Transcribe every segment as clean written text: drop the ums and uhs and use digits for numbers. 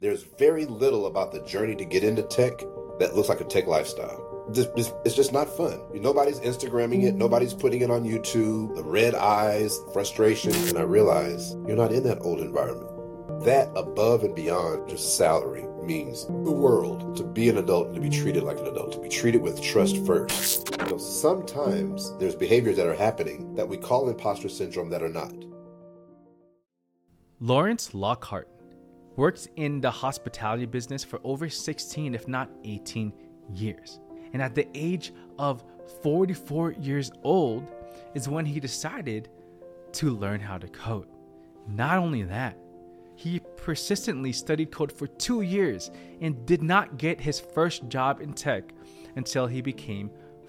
There's very little about the journey to get into tech that looks like a tech lifestyle. It's just not fun. Nobody's Instagramming it. Nobody's putting it on YouTube. The red eyes, frustration. And I realize you're not in that old environment. That above and beyond just salary means the world to be an adult and to be treated like an adult, to be treated with trust first. Sometimes there's behaviors that are happening that we call imposter syndrome that are not. Lawrence Lockhart worked in the hospitality business for over 16, if not 18 years. And at the age of 44 years old is when he decided to learn how to code. Not only that, he persistently studied code for 2 years and did not get his first job in tech until he became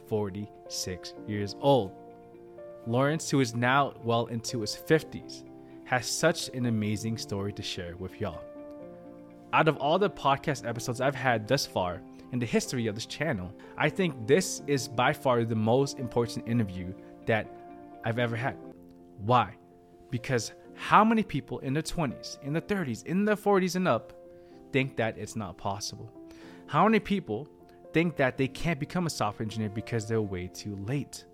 46 years old. Lawrence, who is now well into his 50s, has such an amazing story to share with y'all. Out of all the podcast episodes I've had thus far in the history of this channel, I think this is by far the most important interview that I've ever had. Why? Because how many people in their 20s, in their 30s, in their 40s and up think that it's not possible? How many people think that they can't become a software engineer because they're way too late?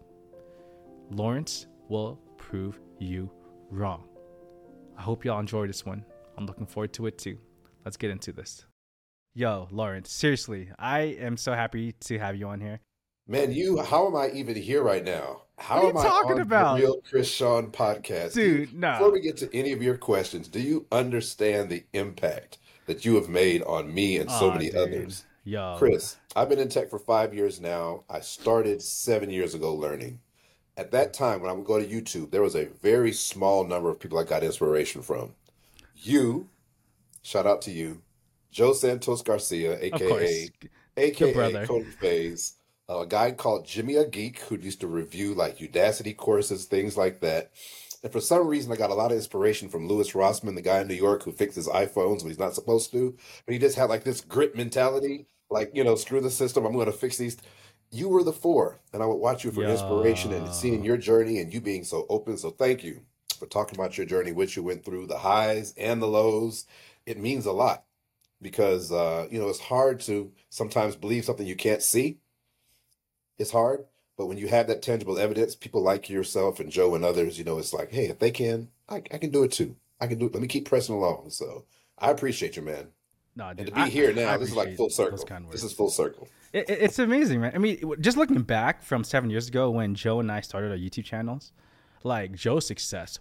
Lawrence will prove you wrong. I hope y'all enjoy this one. I'm looking forward to it too. Let's get into this. Yo, Lawrence, seriously, I am so happy to have you on here. Man, how am I even here right now? How What are you talking about? The Real Chris Sean podcast? Dude, no. Before we get to any of your questions, do you understand the impact that you have made on me and so many others? Yo. Chris, I've been in tech for 5 years now. I started 7 years ago learning. At that time, when I would go to YouTube, there was a very small number of people I got inspiration from. You, shout out to you, Joe Santos Garcia, aka Coding Phase, a guy called Jimmy a Geek who used to review like Udacity courses, things like that. And for some reason, I got a lot of inspiration from Louis Rossman, the guy in New York who fixes iPhones when he's not supposed to. But he just had like this grit mentality, like, screw the system, I'm going to fix these. You were the four, and I would watch you for inspiration and seeing your journey and you being so open. So thank you for talking about your journey, which you went through, the highs and the lows. It means a lot because, it's hard to sometimes believe something you can't see. It's hard. But when you have that tangible evidence, people like yourself and Joe and others, it's like, hey, if they can, I can do it too. I can do it. Let me keep pressing along. So I appreciate you, man. No, dude, and to be here now, this is like full circle. This is full circle. It's amazing, man. I mean, just looking back from 7 years ago when Joe and I started our YouTube channels, like Joe's success,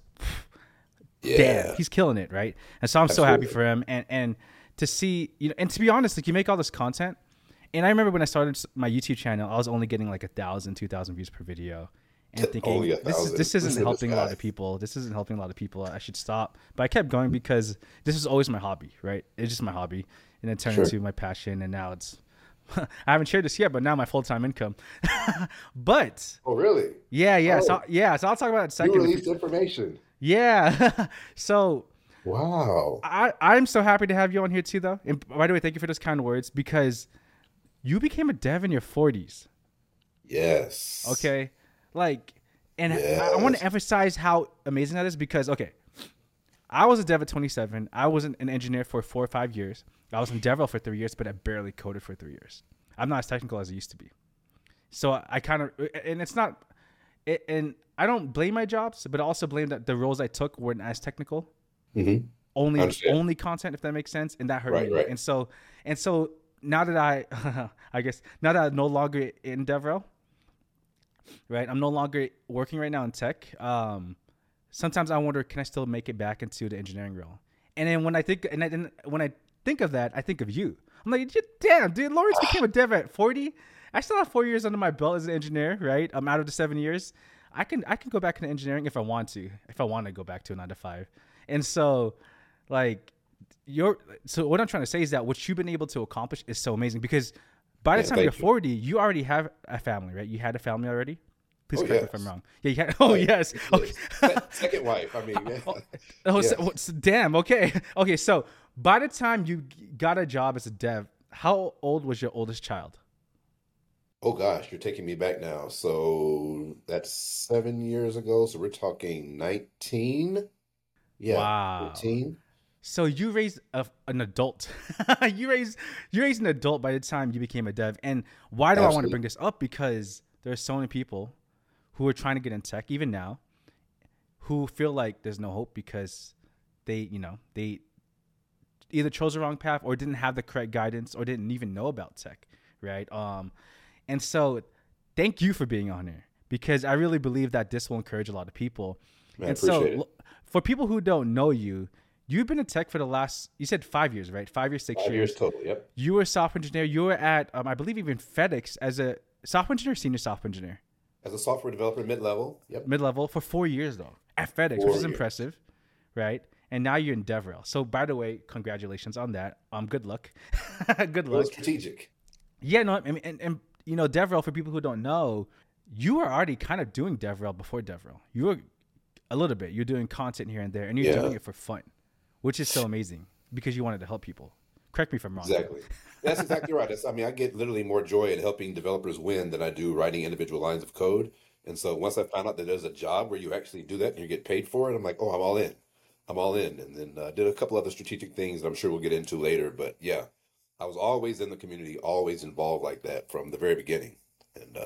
damn, he's killing it, right? And so I'm so happy for him. And to see, and to be honest, like you make all this content. And I remember when I started my YouTube channel, I was only getting like 1,000, 2,000 views per video. And thinking, this isn't helping a lot of people. This isn't helping a lot of people. I should stop. But I kept going because this was always my hobby, right? It's just my hobby. And it turned into my passion. And now it's, I haven't shared this yet, but now my full-time income. But. Oh, really? Yeah. Oh. So I'll talk about it in a second. You released information. Yeah. So. Wow. I'm so happy to have you on here too, though. And by the way, thank you for those kind words because you became a dev in your 40s. Yes. Okay. And I want to emphasize how amazing that is because, okay, I was a dev at 27. I was an engineer for 4 or 5 years. I was in DevRel for 3 years, but I barely coded for 3 years. I'm not as technical as I used to be. So I kind of, and it's not, and I don't blame my jobs, but I also blame that the roles I took weren't as technical. Mm-hmm. Only content, if that makes sense. And that hurt me. Right. And so now that now that I'm no longer in DevRel, right? I'm no longer working right now in tech. Sometimes I wonder, can I still make it back into the engineering role? And then when I think of that, I think of you. I'm like, damn, dude, Lawrence became a dev at 40. I still have 4 years under my belt as an engineer, right? I'm out of the 7 years. I can go back into engineering if I want to go back to a 9 to 5. And so, so what I'm trying to say is that what you've been able to accomplish is so amazing because by the time you're 40, you already have a family, right? You had a family already? Please correct me if I'm wrong. Yeah, you had. Oh, yes. Okay. Second wife. I mean, damn. Okay. Okay. So by the time you got a job as a dev, how old was your oldest child? Oh gosh, you're taking me back now. So that's 7 years ago. So we're talking 19. Yeah. Wow. 13. So you raised an adult. you raised you raised an adult by the time you became a dev. And why do I want to Absolutely. bring this up? Because there's so many people who are trying to get in tech, even now, who feel like there's no hope because they either chose the wrong path or didn't have the correct guidance or didn't even know about tech, right? And so thank you for being on here because I really believe that this will encourage a lot of people. Man, I And appreciate so it. for people who don't know you, you've been in tech for the last, you said 5 years, right? 5 years, six 5 years years. total. Yep. You were a software engineer. You were at, I believe, even FedEx as a software engineer, senior software engineer, As a software developer, mid level. Yep. mid level for 4 years though at FedEx, which is 4 years. impressive, right? And now you're in DevRel. So by the way, congratulations on that. Good luck. Good It was luck. strategic. Yeah, no, I mean, and DevRel, for people who don't know, you were already kind of doing DevRel before DevRel. You were a little bit. You're doing content here and there, and you're Yeah, doing it for fun, which is so amazing because you wanted to help people. Correct me if I'm wrong, though. exactly. That's exactly right. I mean, I get literally more joy in helping developers win than I do writing individual lines of code. And so once I found out that there's a job where you actually do that and you get paid for it, I'm like, oh, I'm all in. I'm all in. And then did a couple other strategic things that I'm sure we'll get into later. But yeah, I was always in the community, always involved like that from the very beginning. And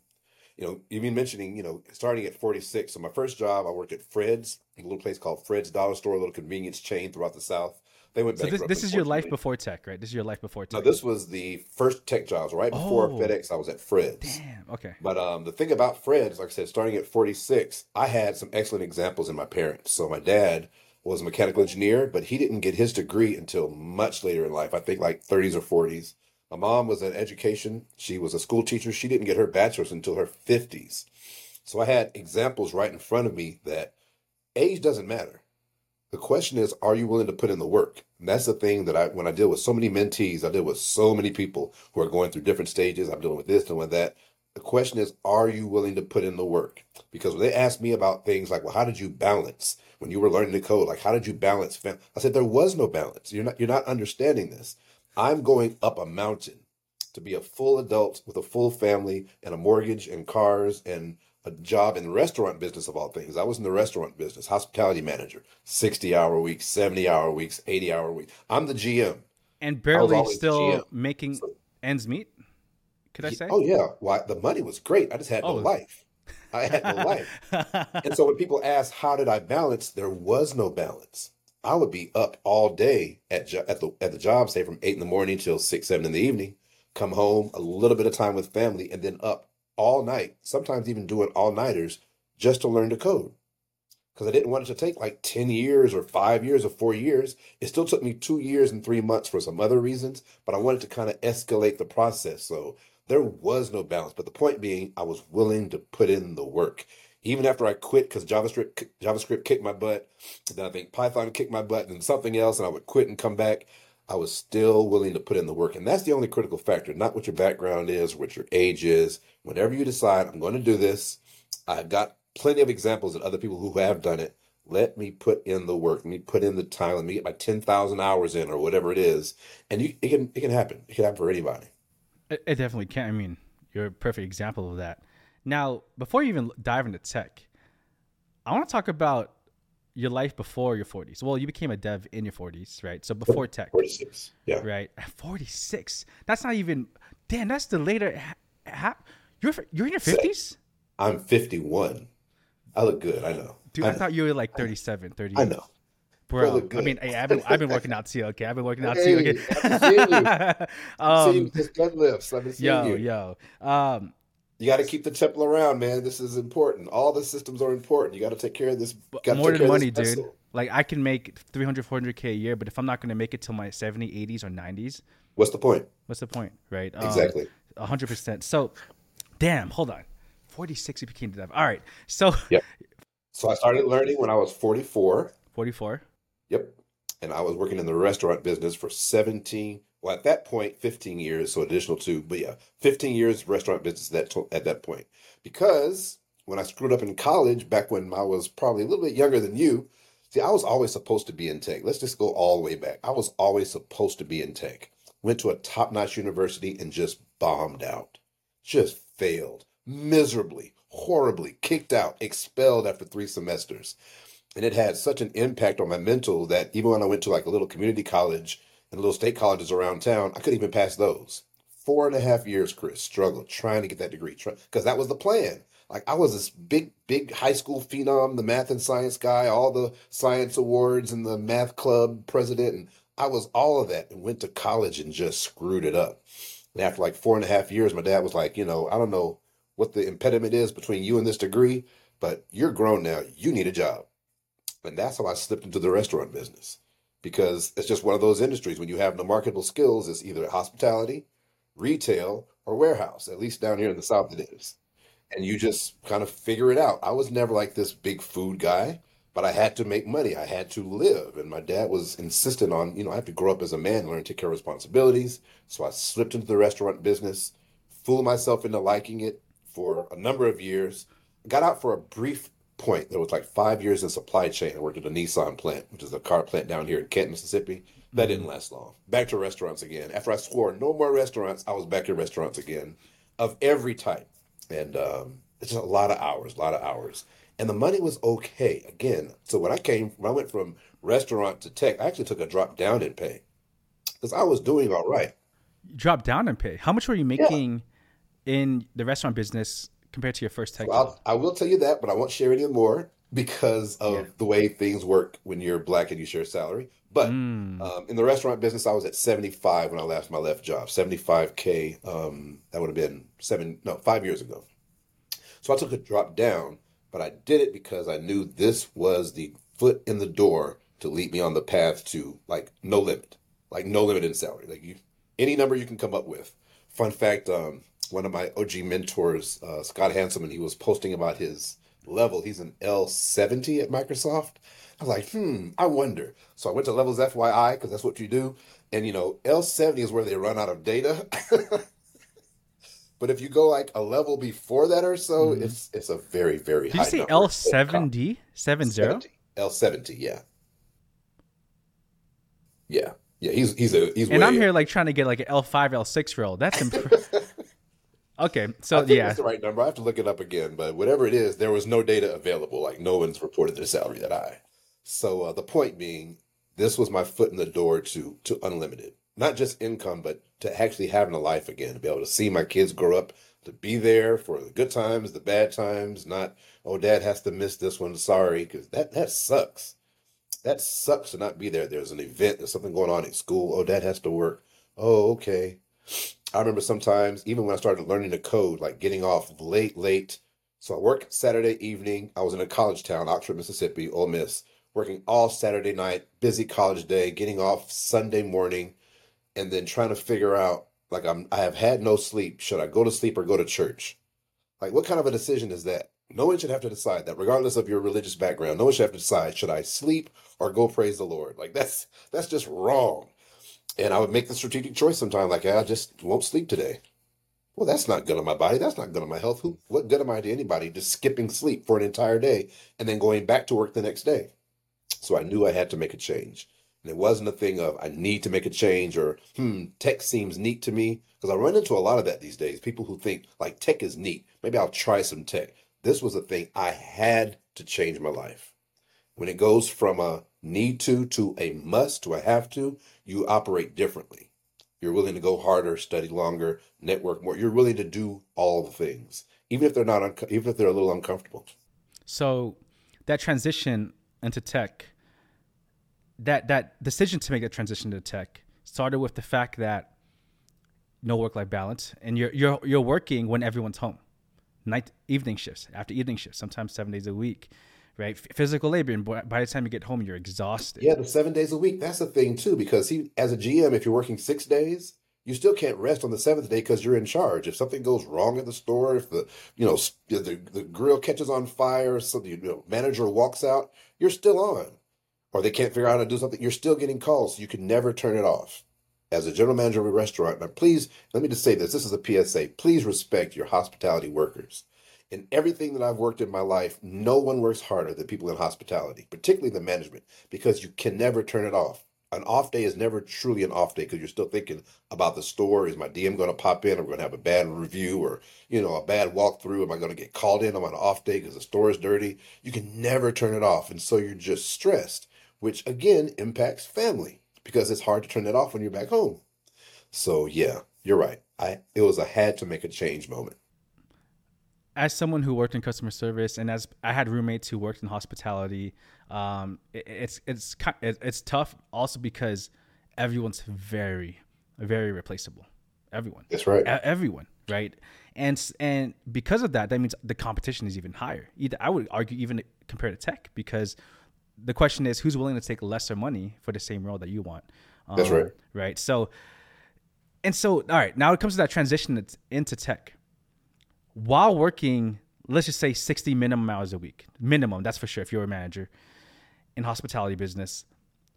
even mentioning, starting at 46. So my first job, I worked at Fred's, a little place called Fred's Dollar Store, a little convenience chain throughout the South. They went So this bankrupt, this is your life unfortunately. before tech, right? This is your life before No, tech. this was the first tech jobs. Right before Oh, FedEx, I was at Fred's. damn. Okay. But the thing about Fred's, like I said, starting at 46, I had some excellent examples in my parents. So my dad was a mechanical engineer, but he didn't get his degree until much later in life. I think like 30s or 40s. My mom was in education. She was a school teacher. She didn't get her bachelor's until her 50s. So I had examples right in front of me that age doesn't matter. The question is, are you willing to put in the work? And that's the thing that when I deal with so many mentees, I deal with so many people who are going through different stages. I'm dealing with this, dealing with that. The question is, are you willing to put in the work? Because when they ask me about things like, well, how did you balance when you were learning to code? Like, how did you balance? I said, there was no balance. You're not understanding this. I'm going up a mountain to be a full adult with a full family and a mortgage and cars and a job in the restaurant business of all things. I was in the restaurant business, hospitality manager, 60-hour weeks, 70-hour weeks, 80-hour weeks. I'm the GM. And I was barely always the GM. still making So, ends meet, could I say? oh yeah, why the money was great. I just had no Oh. life. I had no life. And so when people ask, how did I balance? There was no balance. I would be up all day at the job, say from 8 in the morning till 6, 7 in the evening, come home, a little bit of time with family, and then up all night, sometimes even doing all-nighters just to learn to code. Because I didn't want it to take like 10 years or 5 years or 4 years. It still took me 2 years and 3 months for some other reasons, but I wanted to kind of escalate the process. So there was no balance. But the point being, I was willing to put in the work. Even after I quit, because JavaScript kicked my butt, then I think Python kicked my butt, and something else, and I would quit and come back. I was still willing to put in the work. And that's the only critical factor, not what your background is, what your age is. Whenever you decide, I'm going to do this, I've got plenty of examples of other people who have done it. Let me put in the work. Let me put in the time. Let me get my 10,000 hours in or whatever it is. And it can happen. It can happen for anybody. It definitely can. I mean, you're a perfect example of that. Now, before you even dive into tech, I want to talk about your life before your 40s. Well, you became a dev in your 40s, right? So before tech, 46. Yeah. right? At 46. That's not even, damn, that's the later. You're in your Say, 50s? I'm 51. I look good. I know. Dude, I I know. thought you were like 37, I 38. know. I Bro, look I mean, good. hey, I've been working out too, okay? I've been working out too, Hey, I've been seeing you. okay? I've been seeing you um, with this deadlifts. I've been seeing yo, you. yo. Um, You got to keep the temple around, man. This is important. All the systems are important. You got to take care of this. Got to More take than care of this money, dude. vessel. Like I can make 300, 400K a year, but if I'm not going to make it till my 70, 80s or 90s, What's the point? what's the point, right? Exactly. 100%. So, damn, hold on. 46 you became the dev. All right. So, Yep. So I started learning when I was 44. 44. Yep. And I was working in the restaurant business for 17, well, at that point, 15 years, so additional two, but yeah, 15 years restaurant business at that point. Because when I screwed up in college, back when I was probably a little bit younger than you, see, I was always supposed to be in tech. Let's just go all the way back. I was always supposed to be in tech. Went to a top-notch university and just bombed out. Just failed miserably, horribly, kicked out, expelled after 3 semesters. And it had such an impact on my mental that even when I went to like a little community college and little state colleges around town, I couldn't even pass those. 4.5 years, Chris, struggled trying to get that degree because that was the plan. Like I was this big, big high school phenom, the math and science guy, all the science awards and the math club president. And I was all of that and went to college and just screwed it up. And after like 4.5 years, my dad was like, I don't know what the impediment is between you and this degree, but you're grown now. You need a job. And that's how I slipped into the restaurant business because it's just one of those industries when you have no marketable skills, it's either hospitality, retail, or warehouse. At least down here in the South, it is. And you just kind of figure it out. I was never like this big food guy, but I had to make money. I had to live. And my dad was insistent on, I have to grow up as a man, learn to take care of responsibilities. So I slipped into the restaurant business, fooled myself into liking it for a number of years. Got out for a brief point. There was like 5 years in supply chain. I worked at a Nissan plant, which is a car plant down here in Kent, Mississippi. That didn't Mm. last long. Back to restaurants again. After I swore no more restaurants, I was back in restaurants again of every type. And it's just a lot of hours, a lot of hours. And the money was okay. Again, so when I went from restaurant to tech, I actually took a drop down in pay because I was doing all right. You dropped down in pay. How much were you Yeah. making in the restaurant business compared to your first tech So job? I will tell you that, but I won't share any more because Yeah. of the way things work when you're black and you share salary. But Mm. in the restaurant business, I was at 75 when I left my left job, 75K. That would have been 5 years ago. So I took a drop down, but I did it because I knew this was the foot in the door to lead me on the path to like no limit in salary, any number you can come up with. Fun fact: one of my OG mentors, Scott Hanselman, he was posting about his level. He's an L70 at Microsoft. I was like, I wonder. So I went to Levels FYI because that's what you do, and L70 is where they run out of data. But if you go like a level before that or so, Hmm. it's a very, very Did you high say number. L70? 70? 70. L70, yeah. Yeah. Yeah, he's And I'm way here like trying to get like an L5, L6 roll. That's okay. I So think yeah, that's the right number. I have to look it up again, but whatever it is, there was no data available. Like no one's reported their salary that high. So the point being, this was my foot in the door to unlimited, not just income, but to actually having a life again, to be able to see my kids grow up, to be there for the good times, the bad times. Not, oh, dad has to miss this one. Sorry, because that sucks. That sucks to not be there. There's an event, there's something going on at school. Oh, dad has to work. Oh, okay. I remember sometimes, even when I started learning to code, like getting off late, late. So I worked Saturday evening. I was in a college town, Oxford, Mississippi, Ole Miss, working all Saturday night, busy college day, getting off Sunday morning, and then trying to figure out, like, I have had no sleep. Should I go to sleep or go to church? Like, what kind of a decision is that? No one should have to decide that, regardless of your religious background. No one should have to decide, should I sleep or go praise the Lord? Like, that's just wrong. And I would make the strategic choice sometimes, like, I just won't sleep today. Well, that's not good on my body. That's not good on my health. What good am I to anybody just skipping sleep for an entire day and then going back to work the next day? So I knew I had to make a change. And it wasn't a thing of I need to make a change or, tech seems neat to me. Because I run into a lot of that these days. People who think like tech is neat. Maybe I'll try some tech. This was a thing I had to change my life. When it goes from a need to a must to a have to, you operate differently. You're willing to go harder, study longer, network more. You're willing to do all the things, even if they're not, even if they're a little uncomfortable. so that transition into tech, that decision to make that transition to tech started with the fact that no work life balance, and you're working when everyone's home, night evening shifts after evening shifts, sometimes 7 days a week, right? Physical labor, and by the time you get home, you're exhausted. Yeah, the 7 days a week. That's the thing too, because as a GM, if you're working 6 days, you still can't rest on the seventh day because you're in charge. If something goes wrong at the store, if the grill catches on fire, so the manager walks out, you're still on. Or they can't figure out how to do something, you're still getting calls. So you can never turn it off. As a general manager of a restaurant, now please let me just say this. This is a PSA. Please respect your hospitality workers. In everything that I've worked in my life, no one works harder than people in hospitality, particularly the management, because you can never turn it off. an off day is never truly an off day because you're still thinking about the store. Is my DM going to pop in? Are we going to have a bad review or, a bad walkthrough? Am I going to get called in on an off day because the store is dirty? You can never turn it off. And so you're just stressed, which again impacts family because it's hard to turn it off when you're back home. So yeah, you're right. It was a had to make a change moment. As someone who worked in customer service, and as I had roommates who worked in hospitality, it's tough also because everyone's very, very replaceable. Everyone, That's right. everyone, right? And because of that, that means the competition is even higher. I would argue even compared to tech, because the question is who's willing to take lesser money for the same role that you want. That's right. Right. So all right, now it comes to that transition into tech. While working, let's just say 60 minimum hours a week, minimum, that's for sure. If you're a manager in hospitality business,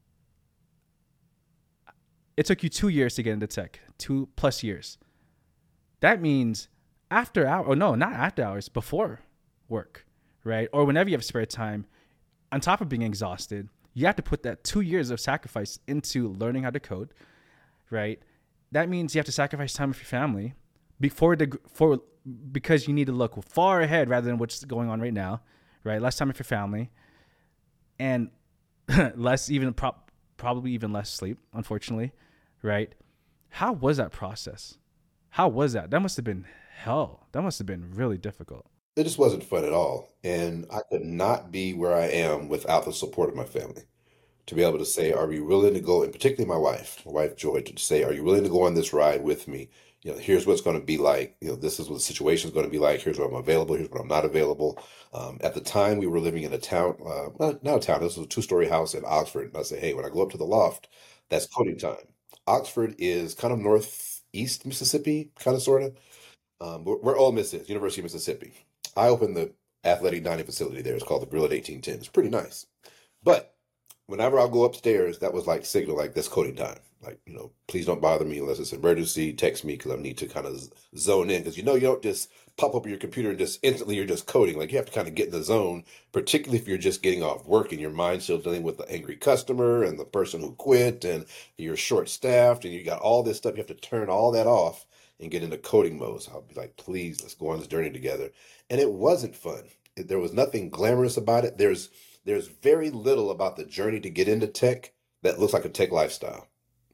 it took you 2 years to get into tech, 2+ years. That means after hours, or no, not after hours, before work, right? Or whenever you have spare time, on top of being exhausted, you have to put that 2 years of sacrifice into learning how to code, right? That means you have to sacrifice time with your family because you need to look far ahead rather than what's going on right now, right? Less time with your family, and probably even less sleep, unfortunately, right? How was that process? How was that? That must have been hell. That must have been really difficult. It just wasn't fun at all. And I could not be where I am without the support of my family. To be able to say, are you willing to go, and particularly my wife Joy, to say, are you willing to go on this ride with me? Here's what it's going to be like. This is what the situation is going to be like. Here's what I'm available. Here's what I'm not available. At the time, we were living in a town, well, not a town. This was a two-story house in Oxford. And I say, hey, when I go up to the loft, that's coding time. Oxford is kind of northeast Mississippi, kind of, sort of. Where Ole Miss is, University of Mississippi. I opened the athletic dining facility there. It's called the Grill at 1810. It's pretty nice. But whenever I'll go upstairs, that was like signal, like this coding time. Like, please don't bother me unless it's an emergency. Text me because I need to kind of zone in. Because you don't just pop up your computer and just instantly you're just coding. Like you have to kind of get in the zone, particularly if you're just getting off work and your mind's still dealing with the angry customer and the person who quit and you're short staffed and you got all this stuff. You have to turn all that off and get into coding mode. So I'll be like, please, let's go on this journey together. And it wasn't fun. There was nothing glamorous about it. There's very little about the journey to get into tech that looks like a tech lifestyle.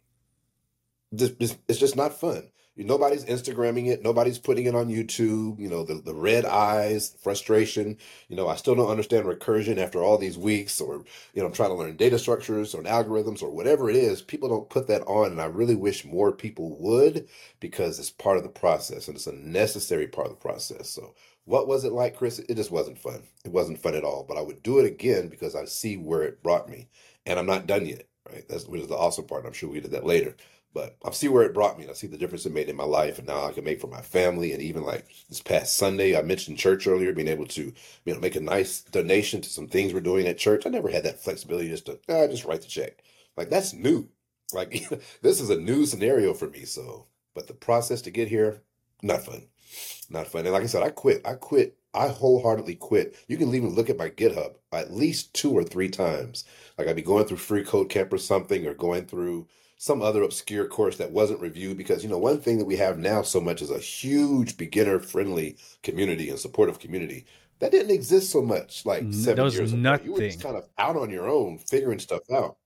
It's just not fun. Nobody's Instagramming it. Nobody's putting it on YouTube. The red eyes, frustration. I still don't understand recursion after all these weeks, or, I'm trying to learn data structures or algorithms or whatever it is. People don't put that on. And I really wish more people would, because it's part of the process and it's a necessary part of the process. So what was it like, Chris? It just wasn't fun. It wasn't fun at all, but I would do it again because I see where it brought me, and I'm not done yet, right? That's which is the awesome part. I'm sure we did that later. But I see where it brought me, and I see the difference it made in my life, and now I can make for my family. And even like this past Sunday, I mentioned church earlier, being able to, make a nice donation to some things we're doing at church. I never had that flexibility just to just write the check. Like that's new. Like this is a new scenario for me. So, but the process to get here, not fun, not fun. And like I said, I quit. I wholeheartedly quit. You can even look at my GitHub at least 2 or 3 times. Like I'd be going through Free Code Camp or something, or going through some other obscure course that wasn't reviewed, because one thing that we have now so much is a huge beginner friendly community and supportive community that didn't exist so much like That 7 was years ago. You were just nothing. kind of out on your own figuring stuff out,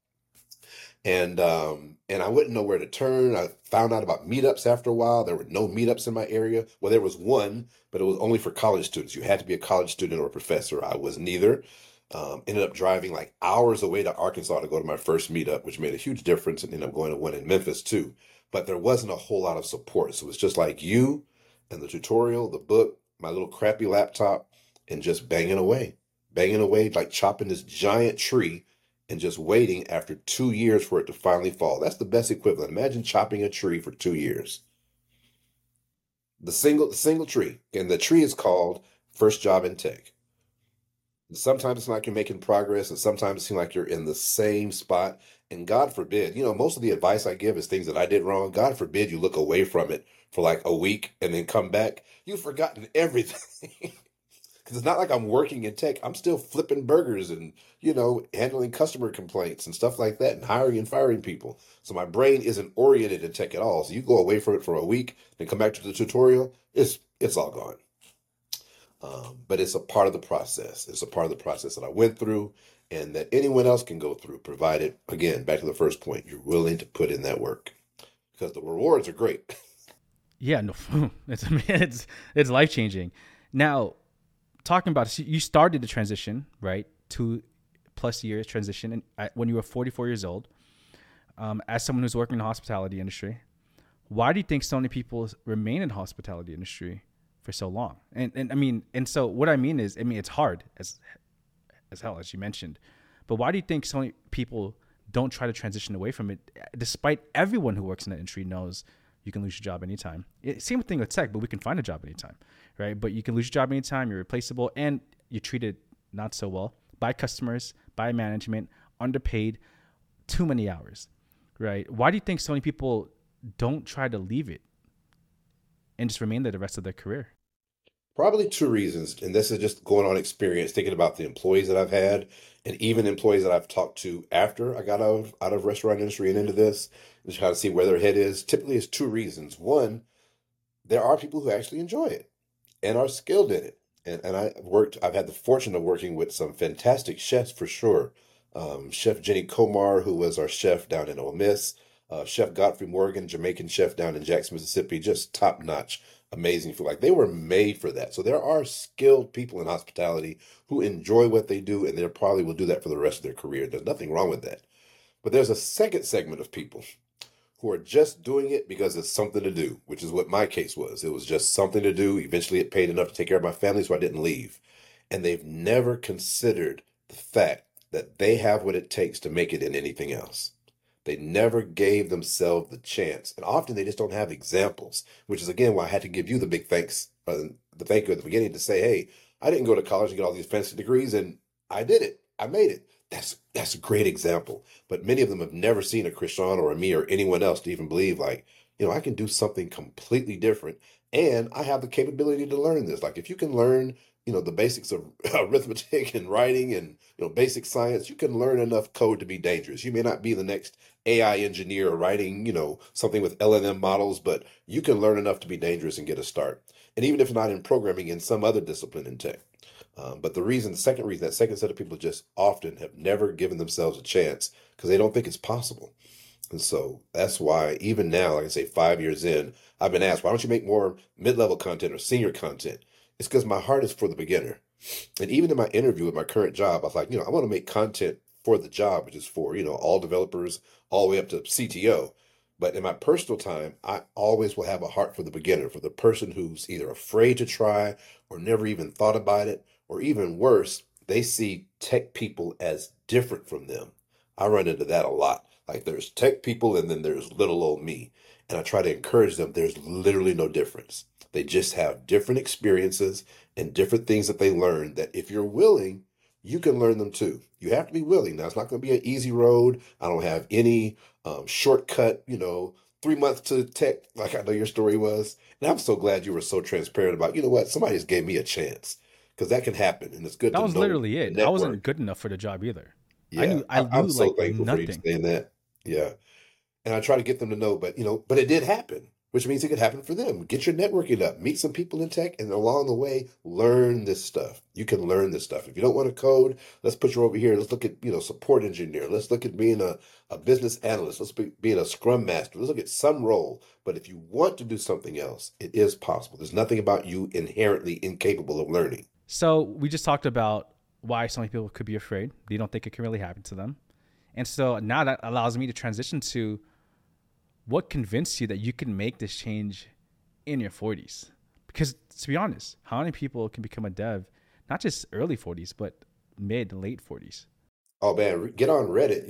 and I wouldn't know where to turn. I found out about meetups after a while. There were no meetups in my area. Well, there was one, but it was only for college students. You had to be a college student or a professor. I was neither. Ended up driving like hours away to Arkansas to go to my first meetup, which made a huge difference, and ended up going to one in Memphis too. But there wasn't a whole lot of support. So it's just like you and the tutorial, the book, my little crappy laptop, and just banging away, like chopping this giant tree and just waiting after 2 years for it to finally fall. That's the best equivalent. Imagine chopping a tree for 2 years. The single tree. And the tree is called First Job in Tech. Sometimes it's like you're making progress, and sometimes it seems like you're in the same spot. And God forbid, most of the advice I give is things that I did wrong. God forbid you look away from it for like a week and then come back. You've forgotten everything. Because it's not like I'm working in tech. I'm still flipping burgers and, handling customer complaints and stuff like that and hiring and firing people. So my brain isn't oriented in tech at all. So you go away from it for a week and come back to the tutorial, it's all gone. But it's a part of the process. It's a part of the process that I went through and that anyone else can go through, provided, again, back to the first point, you're willing to put in that work because the rewards are great. Yeah, no, it's life changing. Now, talking about it, you started the transition, right? 2+ years transition when you were 44 years old. As someone who's working in the hospitality industry, why do you think so many people remain in the hospitality industry for so long? And so what I mean is, it's hard as hell, as you mentioned, but why do you think so many people don't try to transition away from it, despite everyone who works in the industry knows you can lose your job anytime? Same thing with tech, but we can find a job anytime, right? But you can lose your job anytime, you're replaceable, and you're treated not so well by customers, by management, underpaid, too many hours, right? Why do you think so many people don't try to leave it and just remain there the rest of their career? Probably two reasons, and this is just going on experience, thinking about the employees that I've had, and even employees that I've talked to after I got out of restaurant industry and into this, just kind of see where their head is. Typically, it's two reasons. One, there are people who actually enjoy it and are skilled in it, and I've had the fortune of working with some fantastic chefs for sure. Chef Jenny Comar, who was our chef down in Ole Miss, Chef Godfrey Morgan, Jamaican chef down in Jackson, Mississippi, just top notch, amazing food. Like they were made for that. So there are skilled people in hospitality who enjoy what they do, and they probably will do that for the rest of their career. There's nothing wrong with that. But there's a second segment of people who are just doing it because it's something to do, which is what my case was. It was just something to do. Eventually, it paid enough to take care of my family, so I didn't leave. And they've never considered the fact that they have what it takes to make it in anything else. They never gave themselves the chance. And often they just don't have examples, which is again why I had to give you the big thanks, the thank you at the beginning to say, hey, I didn't go to college and get all these fancy degrees and I did it. I made it. That's a great example. But many of them have never seen a Christian or a me or anyone else to even believe like, I can do something completely different and I have the capability to learn this. Like if you can learn the basics of arithmetic and writing and basic science, you can learn enough code to be dangerous. You may not be the next AI engineer writing something with LLM models, but you can learn enough to be dangerous and get a start. And even if not in programming, in some other discipline in tech. But the second reason, that second set of people just often have never given themselves a chance because they don't think it's possible. And so that's why even now, like I say, 5 years in, I've been asked, why don't you make more mid-level content or senior content? It's because my heart is for the beginner. And even in my interview with my current job, I was like, I want to make content for the job, which is for, all developers all the way up to CTO. But in my personal time, I always will have a heart for the beginner, for the person who's either afraid to try or never even thought about it, or even worse, they see tech people as different from them. I run into that a lot. Like there's tech people and then there's little old me. And I try to encourage them. There's literally no difference. They just have different experiences and different things that they learn that if you're willing, you can learn them too. You have to be willing. Now, it's not going to be an easy road. I don't have any shortcut, 3 months to tech, like I know your story was. And I'm so glad you were so transparent about, what, somebody just gave me a chance because that can happen. And it's good That to was know literally the it. I wasn't network. good enough for the job either. Yeah, I I'm knew so like thankful for you nothing. saying that. Yeah. And I try to get them to know, but it did happen, which means it could happen for them. Get your networking up, meet some people in tech, and along the way, learn this stuff. You can learn this stuff. If you don't want to code, let's put you over here. Let's look at, support engineer. Let's look at being a business analyst. Let's be being a scrum master. Let's look at some role. But if you want to do something else, it is possible. There's nothing about you inherently incapable of learning. So we just talked about why so many people could be afraid. They don't think it can really happen to them. And so now that allows me to transition to what convinced you that you can make this change in your 40s? Because to be honest, how many people can become a dev, not just early 40s, but mid, late 40s? Oh man, get on Reddit.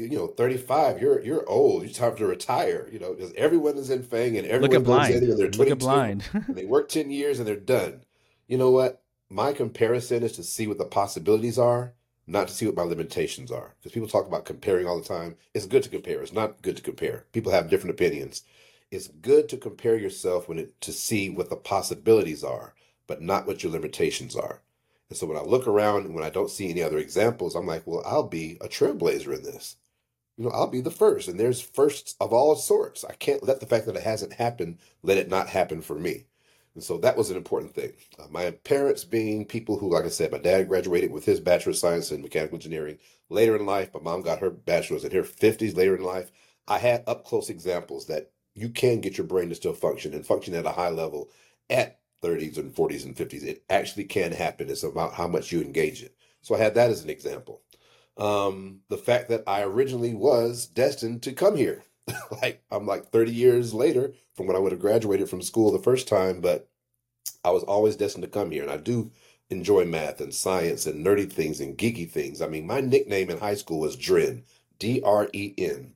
35, you're old. You have to retire, because everyone is in Fang and Look at everyone goes in Blind. when they're Look at 22 Blind. and they work 10 years and they're done. You know what? My comparison is to see what the possibilities are, not to see what my limitations are. Because people talk about comparing all the time. It's good to compare. It's not good to compare. People have different opinions. It's good to compare yourself to see what the possibilities are, but not what your limitations are. And so when I look around and when I don't see any other examples, I'm like, well, I'll be a trailblazer in this. I'll be the first. And there's firsts of all sorts. I can't let the fact that it hasn't happened let it not happen for me. And so that was an important thing. My parents being people who, like I said, my dad graduated with his Bachelor of Science in Mechanical Engineering later in life. My mom got her bachelor's in her 50s later in life. I had up close examples that you can get your brain to still function and function at a high level at 30s and 40s and 50s. It actually can happen. It's about how much you engage it. So I had that as an example. The fact that I originally was destined to come here. Like I'm like 30 years later from when I would have graduated from school the first time, but I was always destined to come here. And I do enjoy math and science and nerdy things and geeky things. I mean, my nickname in high school was Dren, Dren,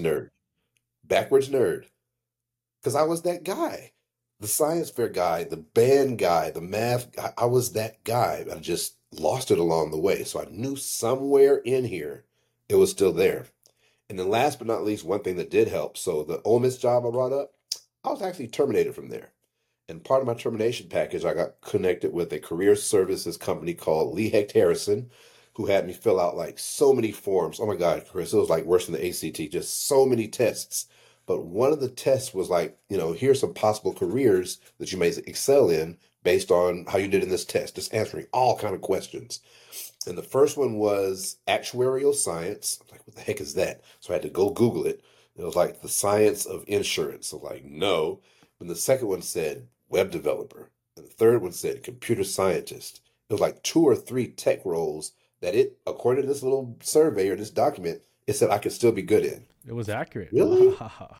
backwards nerd, because I was that guy, the science fair guy, the band guy, the math guy. I was that guy. I just lost it along the way. So I knew somewhere in here it was still there. And then last but not least, one thing that did help. So the Ole Miss job I brought up, I was actually terminated from there. And part of my termination package, I got connected with a career services company called Lee Hecht Harrison, who had me fill out like so many forms. Oh my God, Chris, it was like worse than the ACT, just so many tests. But one of the tests was like, here's some possible careers that you may excel in based on how you did in this test, just answering all kind of questions. And the first one was actuarial science. I'm like, what the heck is that? So I had to go Google it. It was like the science of insurance. So like, no. And the second one said web developer. And the third one said computer scientist. It was like two or three tech roles that according to this little survey or this document, it said I could still be good in. It was accurate. Really?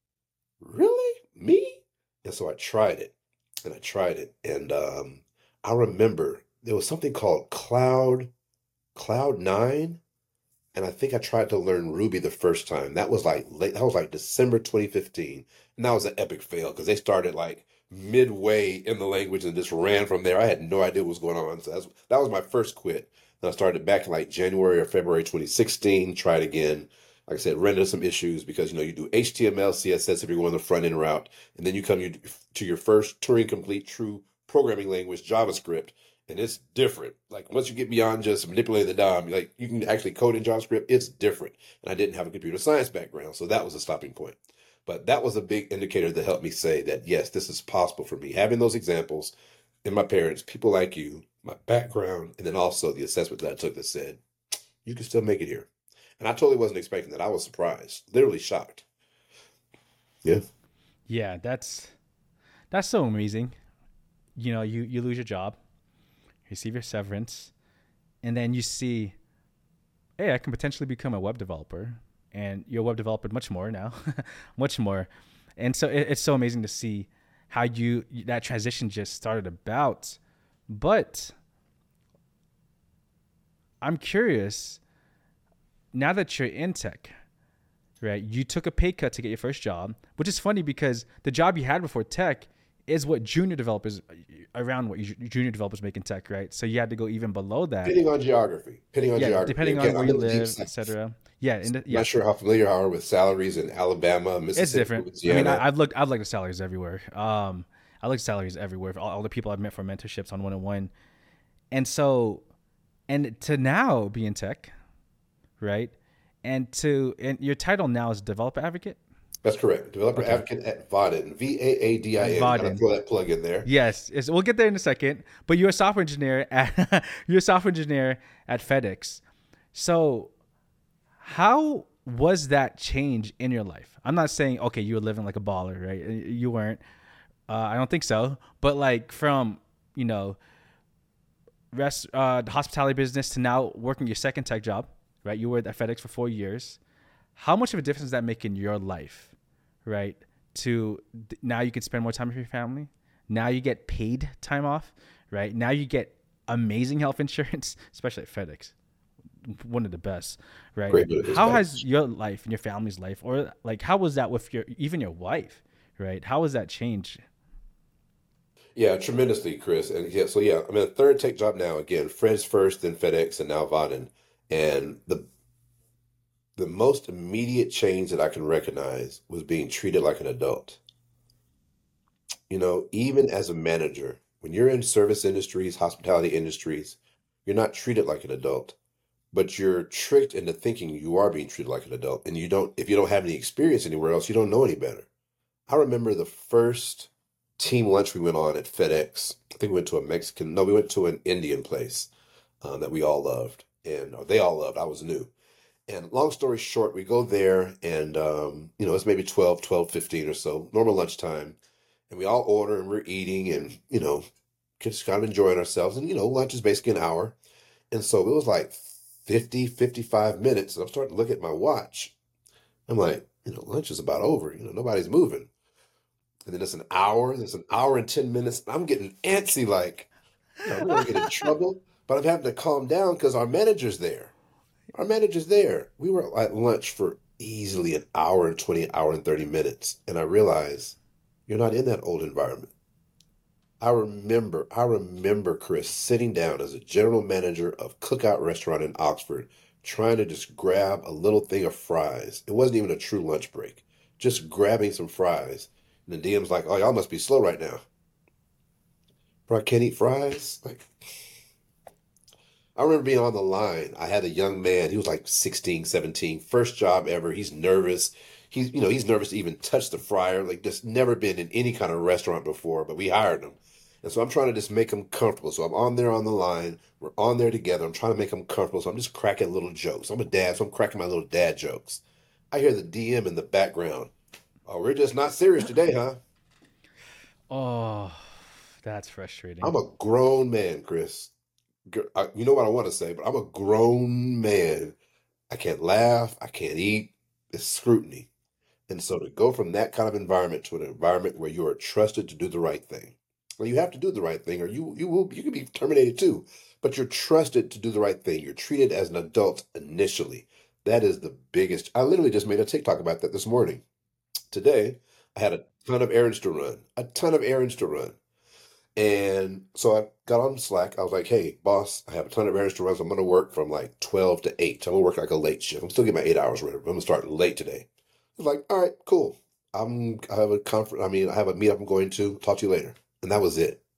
Really? Me? And so I tried it. And I tried it. And I remember there was something called Cloud9, and I think I tried to learn Ruby the first time. That was like late, that was like December 2015. And that was an epic fail because they started like midway in the language and just ran from there. I had no idea what was going on. So that was my first quit. And I started back in like January or February 2016, tried again. Like I said, ran into some issues because you do HTML, CSS if you're going the front end route, and then you come to your first Turing complete true programming language, JavaScript, and it's different. Like once you get beyond just manipulating the DOM, like you can actually code in JavaScript, it's different. And I didn't have a computer science background, so that was a stopping point. But that was a big indicator that helped me say that yes, this is possible for me. Having those examples in my parents, people like you, my background, and then also the assessment that I took that said you can still make it here. And I totally wasn't expecting that. I was surprised, literally shocked. Yeah. Yeah, that's so amazing. You lose your job, you receive your severance, and then you see, hey, I can potentially become a web developer, and you're a web developer much more now, much more. And so it's so amazing to see how that transition just started about. But I'm curious, now that you're in tech, right? You took a pay cut to get your first job, which is funny because the job you had before tech is what junior developers junior developers make in tech, right? So you had to go even below that. Depending on geography. Depending on where you live, etc. Yeah, Not sure how familiar you are with salaries in Alabama, Mississippi, it's different. Louisiana. I mean, I've looked at salaries everywhere. I looked at salaries everywhere for all the people I've met for mentorships on 101, and to now be in tech, right? And your title now is developer advocate. That's correct. Developer advocate at Vaadin, Vaadin. Gotta throw that plug in there. Yes, we'll get there in a second. But you're a software engineer at FedEx. So, how was that change in your life? I'm not saying okay, you were living like a baller, right? You weren't. I don't think so. But like from the hospitality business to now working your second tech job, right? You were at FedEx for 4 years. How much of a difference does that make in your life, right? Now you can spend more time with your family. Now you get paid time off, right? Now you get amazing health insurance, especially at FedEx, one of the best, right? How has your life and your family's life, or like how was that with even your wife, right? How was that change? Yeah, tremendously, Chris. And I'm in a third tech job now. Again, Friends first, then FedEx, and now Vaadin. And the most immediate change that I can recognize was being treated like an adult. Even as a manager, when you're in service industries, hospitality industries, you're not treated like an adult, but you're tricked into thinking you are being treated like an adult. And you don't, if you don't have any experience anywhere else, you don't know any better. I remember the first team lunch we went on at FedEx. I think we went to a Mexican, no, we went to an Indian place that we all loved. And or they all loved. I was new. And long story short, we go there and, it's maybe 12:15 or so, normal lunchtime. And we all order and we're eating and, just kind of enjoying ourselves. And, lunch is basically an hour. And so it was like 50, 55 minutes. And I'm starting to look at my watch. I'm like, lunch is about over. Nobody's moving. And then there's an hour and 10 minutes. I'm getting antsy, like, we're going to get in trouble. But I'm having to calm down because our manager's there. Our manager's there. We were at lunch for easily an hour and 20, hour and 30 minutes. And I realized you're not in that old environment. I remember Chris sitting down as a general manager of Cookout Restaurant in Oxford, trying to just grab a little thing of fries. It wasn't even a true lunch break, just grabbing some fries. And the DM's like, "Oh, y'all must be slow right now. Bro, I can't eat fries." Like, I remember being on the line. I had a young man. He was like 16, 17, first job ever. He's nervous. He's nervous to even touch the fryer. Like, just never been in any kind of restaurant before, but we hired him. And so I'm trying to just make him comfortable. So I'm on there on the line. We're on there together. I'm trying to make him comfortable. So I'm just cracking little jokes. I'm a dad, so I'm cracking my little dad jokes. I hear the DM in the background. "Oh, we're just not serious today, huh?" Oh, that's frustrating. I'm a grown man, Chris. You know what I want to say, but I'm a grown man. I can't laugh. I can't eat. It's scrutiny. And so to go from that kind of environment to an environment where you are trusted to do the right thing. Well, you have to do the right thing or you can be terminated too. But you're trusted to do the right thing. You're treated as an adult initially. That is the biggest. I literally just made a TikTok about that this morning. Today, I had a ton of errands to run. A ton of errands to run. And so I got on Slack. I was like, "Hey, boss, I have a ton of errands to run. So I'm going to work from like 12 to 8. So I'm going to work like a late shift. I'm still getting my 8 hours ready. I'm going to start late today." I was like, "All right, cool. I have a conference. I have a meetup I'm going to. Talk to you later." And that was it.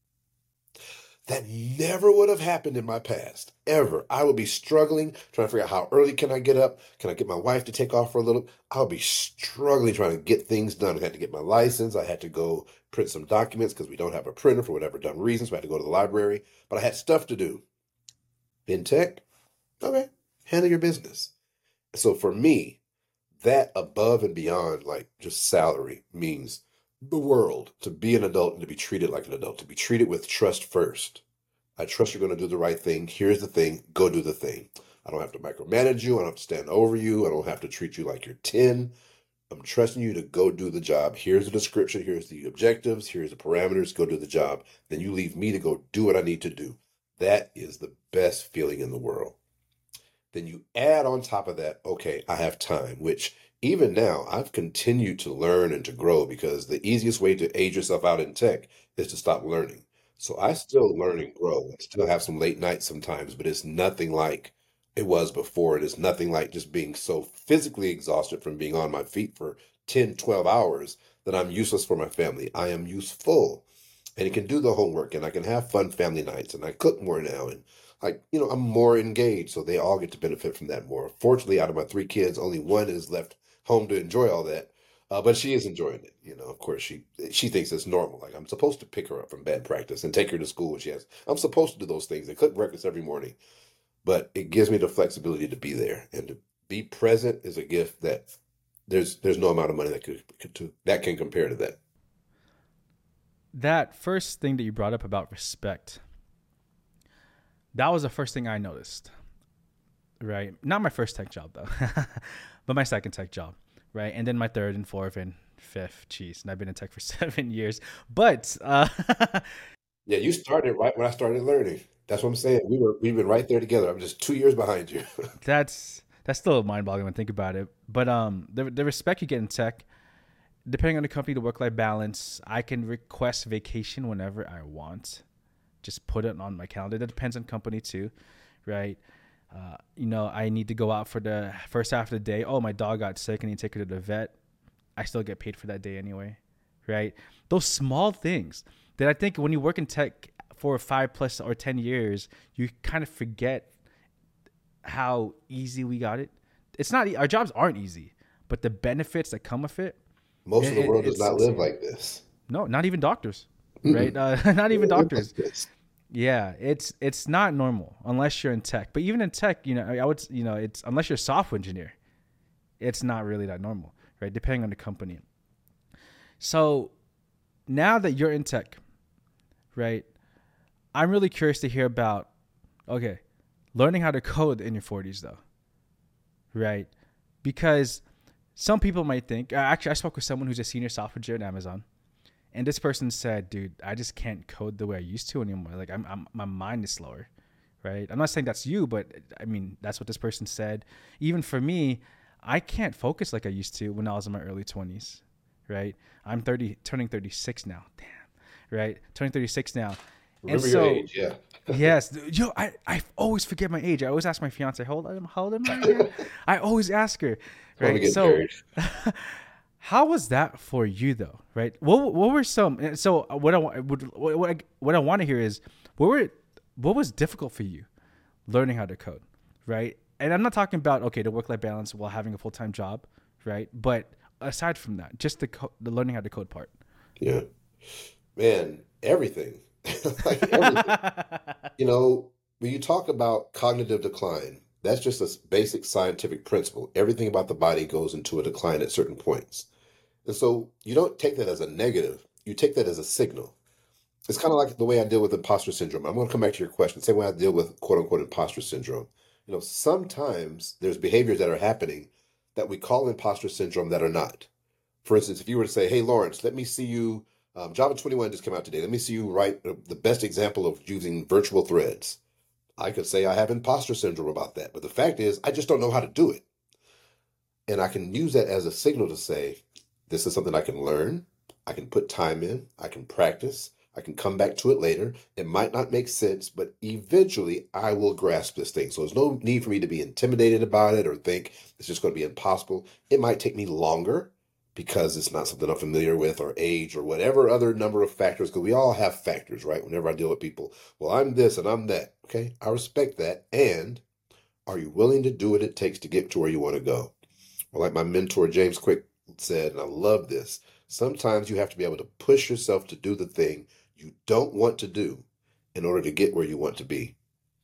That never would have happened in my past, ever. I would be struggling, trying to figure out how early can I get up? Can I get my wife to take off for a little? I would be struggling trying to get things done. I had to get my license. I had to go print some documents because we don't have a printer for whatever dumb reasons. So I had to go to the library, but I had stuff to do. In tech, okay, handle your business. So for me, that above and beyond like just salary means the world to be an adult and to be treated like an adult, to be treated with trust first. I trust you're going to do the right thing. Here's the thing. Go do the thing. I don't have to micromanage you. I don't have to stand over you. I don't have to treat you like you're 10. I'm trusting you to go do the job. Here's the description. Here's the objectives. Here's the parameters. Go do the job. Then you leave me to go do what I need to do. That is the best feeling in the world. Then you add on top of that, okay, I have time, which even now I've continued to learn and to grow because the easiest way to age yourself out in tech is to stop learning. So I still learn and grow. I still have some late nights sometimes, but it's nothing like it was before. It is nothing like just being so physically exhausted from being on my feet for 10, 12 hours that I'm useless for my family. I am useful and I can do the homework and I can have fun family nights and I cook more now and I'm more engaged, so they all get to benefit from that more. Fortunately, out of my three kids, only one is left home to enjoy all that, but she is enjoying it. Of course, she thinks it's normal. Like I'm supposed to pick her up from band practice and take her to school when she has. I'm supposed to do those things and cook breakfast every morning, but it gives me the flexibility to be there and to be present is a gift that there's no amount of money that can compare to that. That first thing that you brought up about respect, that was the first thing I noticed, right? Not my first tech job though, but my second tech job, right? And then my third and fourth and fifth. Jeez, and I've been in tech for 7 years. But Yeah, you started right when I started learning. That's what I'm saying. We've been right there together. I'm just 2 years behind you. that's still mind-boggling when I think about it. But the respect you get in tech, depending on the company, the work-life balance, I can request vacation whenever I want. Just put it on my calendar. That depends on company too, right? I need to go out for the first half of the day. Oh, my dog got sick. I need to take her to the vet. I still get paid for that day anyway, right? Those small things that I think when you work in tech for 5 plus or 10 years, you kind of forget how easy we got it. It's not, our jobs aren't easy, but the benefits that come with it, Most of the world does it's not live insane. like this. No, not even doctors, right? Mm-mm. Not They even don't live like doctors. this. Yeah, it's not normal unless you're in tech. But even in tech, I would, it's unless you're a software engineer, it's not really that normal, right? Depending on the company. So now that you're in tech, right? I'm really curious to hear about, okay, learning how to code in your 40s though, right? Because some people might think, actually, I spoke with someone who's a senior software engineer at Amazon. And this person said, dude, I just can't code the way I used to anymore. Like my mind is slower, right? I'm not saying that's you, but I mean, that's what this person said. Even for me, I can't focus like I used to when I was in my early 20s, right? I'm 30, turning 36 now. Damn, right? Turning 36 now. And Remember your so, age, yeah. yes, I always forget my age. I always ask my fiance, how old am I again? I always ask her, Want to right? get So, married. how was that for you though, right? What were some? So what I want to hear is what was difficult for you learning how to code, right? And I'm not talking about the work-life balance while having a full-time job, right? But aside from that, just the learning how to code part. Yeah. Man, everything. Like everything. You know, when you talk about cognitive decline, that's just a basic scientific principle. Everything about the body goes into a decline at certain points. And so you don't take that as a negative, you take that as a signal. It's kind of like the way I deal with imposter syndrome. I'm going to come back to your question. Same way I deal with quote unquote imposter syndrome. Sometimes there's behaviors that are happening that we call imposter syndrome that are not. For instance, if you were to say, "Hey, Lawrence, let me see you, Java 21 just came out today. Let me see you write the best example of using virtual threads." I could say I have imposter syndrome about that. But the fact is, I just don't know how to do it. And I can use that as a signal to say, this is something I can learn. I can put time in. I can practice. I can come back to it later. It might not make sense, but eventually I will grasp this thing. So there's no need for me to be intimidated about it or think it's just going to be impossible. It might take me longer because it's not something I'm familiar with, or age, or whatever other number of factors, because we all have factors, right? Whenever I deal with people, well, I'm this and I'm that. Okay, I respect that. And are you willing to do what it takes to get to where you want to go? Or like my mentor, James Quick, said, and I love this, sometimes you have to be able to push yourself to do the thing you don't want to do in order to get where you want to be.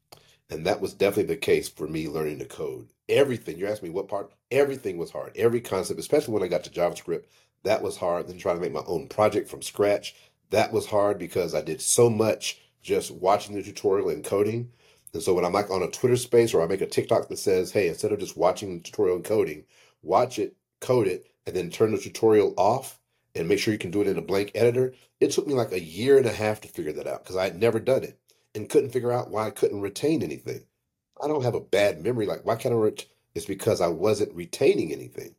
And that was definitely the case for me learning to code. Everything, you asked me what part, everything was hard. Every concept, especially when I got to JavaScript, that was hard. Then trying to make my own project from scratch, that was hard because I did so much just watching the tutorial and coding. And so when I'm like on a Twitter space or I make a TikTok that says, hey, instead of just watching the tutorial and coding, watch it, code it, and then turn the tutorial off and make sure you can do it in a blank editor. It took me like a year and a half to figure that out because I had never done it and couldn't figure out why I couldn't retain anything. I don't have a bad memory. Like, why can't it's because I wasn't retaining anything.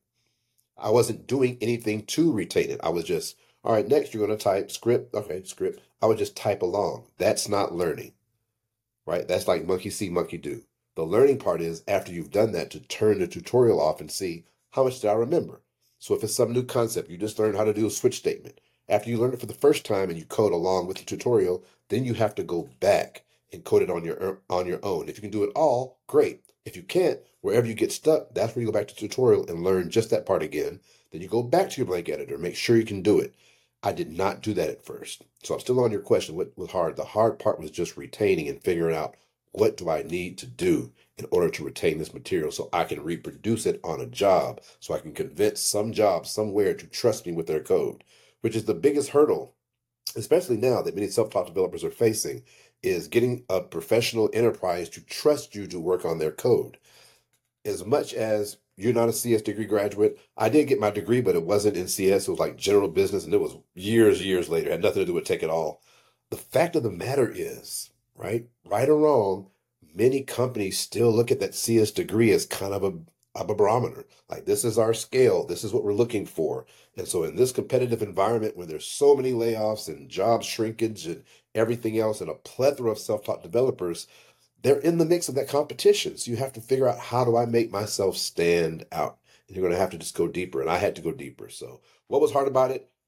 I wasn't doing anything to retain it. I was just, all right, next you're going to type script. Okay, script. I would just type along. That's not learning, right? That's like monkey see, monkey do. The learning part is after you've done that to turn the tutorial off and see how much did I remember. So if it's some new concept, you just learned how to do a switch statement. After you learn it for the first time and you code along with the tutorial, then you have to go back and code it on your own. If you can do it all, great. If you can't, wherever you get stuck, that's where you go back to the tutorial and learn just that part again. Then you go back to your blank editor, make sure you can do it. I did not do that at first. So I'm still on your question. What was hard? The hard part was just retaining and figuring out what do I need to do in order to retain this material so I can reproduce it on a job, so I can convince some job somewhere to trust me with their code, which is the biggest hurdle, especially now that many self-taught developers are facing, is getting a professional enterprise to trust you to work on their code. As much as you're not a CS degree graduate, I did get my degree, but it wasn't in CS. It was like general business, and it was years later. It had nothing to do with tech at all. The fact of the matter is, right or wrong, many companies still look at that CS degree as kind of a barometer. Like, this is our scale. This is what we're looking for. And so in this competitive environment where there's so many layoffs and job shrinkage and everything else and a plethora of self-taught developers, they're in the mix of that competition. So you have to figure out, how do I make myself stand out? And you're going to have to just go deeper. And I had to go deeper. So what was hard about it?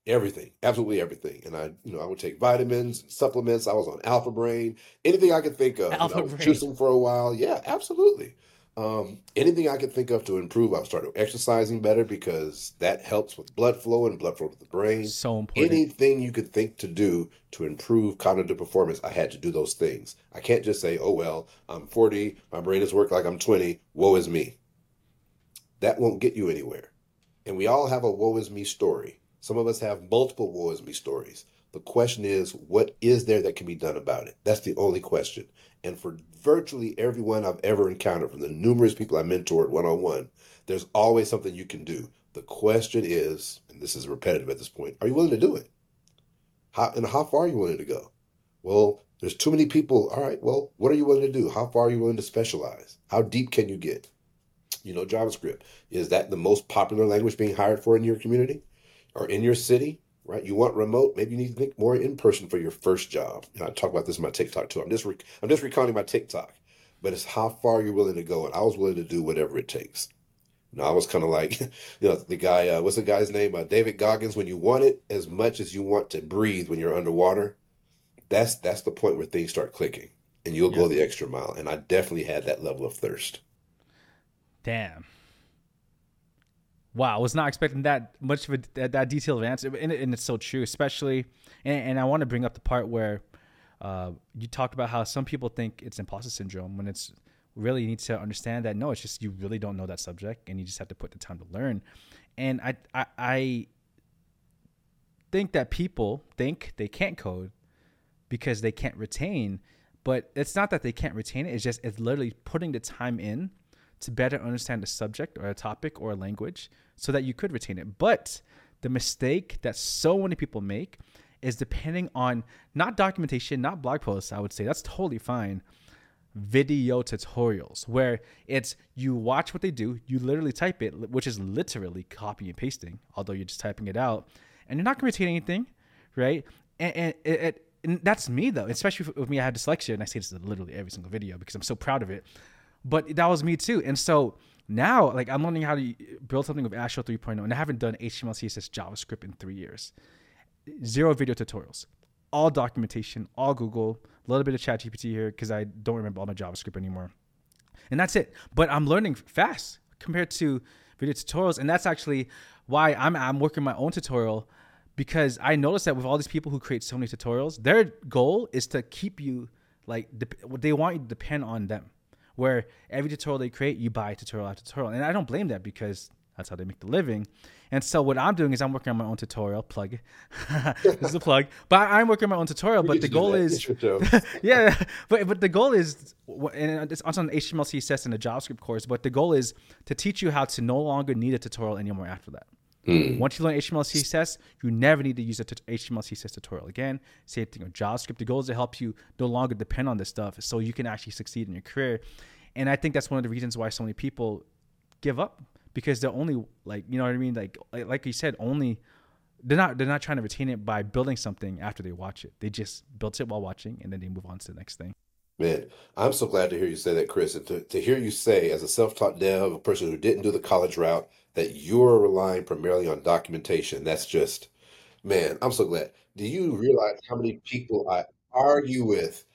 Everything, absolutely everything. And I would take vitamins and supplements. I was on Alpha Brain, anything I could think of. I Alpha was brain. juicing for a while. Yeah, absolutely. Anything I could think of to improve. I started exercising better because that helps with blood flow and blood flow to the brain. So important. Anything you could think to do to improve cognitive performance, I had to do those things. I can't just say, oh, well, I'm 40, my brain has worked like I'm 20, woe is me. That won't get you anywhere. And we all have a woe is me story. Some of us have multiple woe is me stories. The question is, what is there that can be done about it? That's the only question. And for virtually everyone I've ever encountered, from the numerous people I mentored one on one, there's always something you can do. The question is, and this is repetitive at this point, are you willing to do it? How far are you willing to go? Well, there's too many people. All right, well, what are you willing to do? How far are you willing to specialize? How deep can you get? JavaScript. Is that the most popular language being hired for in your community or in your city? Right? You want remote? Maybe you need to think more in person for your first job. And I talk about this in my TikTok too. I'm just recounting my TikTok, but it's how far you're willing to go. And I was willing to do whatever it takes. I was kind of like, the guy. What's the guy's name? David Goggins. When you want it as much as you want to breathe when you're underwater, that's the point where things start clicking, and you'll Yeah. go the extra mile. And I definitely had that level of thirst. Damn. Wow, I was not expecting that much of that detailed of answer, and it's so true, especially. And I want to bring up the part where you talked about how some people think it's imposter syndrome when it's really, you need to understand that no, it's just you really don't know that subject, and you just have to put the time to learn. And I think that people think they can't code because they can't retain, but it's not that they can't retain it. It's literally putting the time in to better understand the subject or a topic or a language so that you could retain it. But the mistake that so many people make is depending on not documentation, not blog posts. I would say that's totally fine. Video tutorials where it's you watch what they do, you literally type it, which is literally copy and pasting, although you're just typing it out, and you're not going to retain anything, right? And that's me though, especially with me. I had dyslexia, and I say this in literally every single video because I'm so proud of it. But that was me too. And so now, like, I'm learning how to build something with Astro 3.0, and I haven't done HTML, CSS, JavaScript in 3 years. Zero video tutorials, all documentation, all Google, a little bit of ChatGPT here because I don't remember all my JavaScript anymore. And that's it. But I'm learning fast compared to video tutorials. And that's actually why I'm working my own tutorial, because I noticed that with all these people who create so many tutorials, their goal is to keep you like, they want you to depend on them, where every tutorial they create, you buy tutorial after tutorial. And I don't blame that because that's how they make the living. And so what I'm doing is I'm working on my own tutorial. Plug. This is a plug. But I'm working on my own tutorial. We But get the to do goal that. is, It's your show. yeah. But the goal is, and it's on HTML, CSS, and a JavaScript course. But the goal is to teach you how to no longer need a tutorial anymore after that. Once you learn HTML, CSS, you never need to use a HTML, CSS tutorial again. Same thing with JavaScript. The goal is to help you no longer depend on this stuff so you can actually succeed in your career. And I think that's one of the reasons why so many people give up, because they're only like, you know what I mean? Like you said, only they're not trying to retain it by building something after they watch it. They just built it while watching, and then they move on to the next thing. Man, I'm so glad to hear you say that, Chris, and to hear you say, as a self-taught dev, a person who didn't do the college route, that you're relying primarily on documentation. That's just, man, I'm so glad. Do you realize how many people I argue with,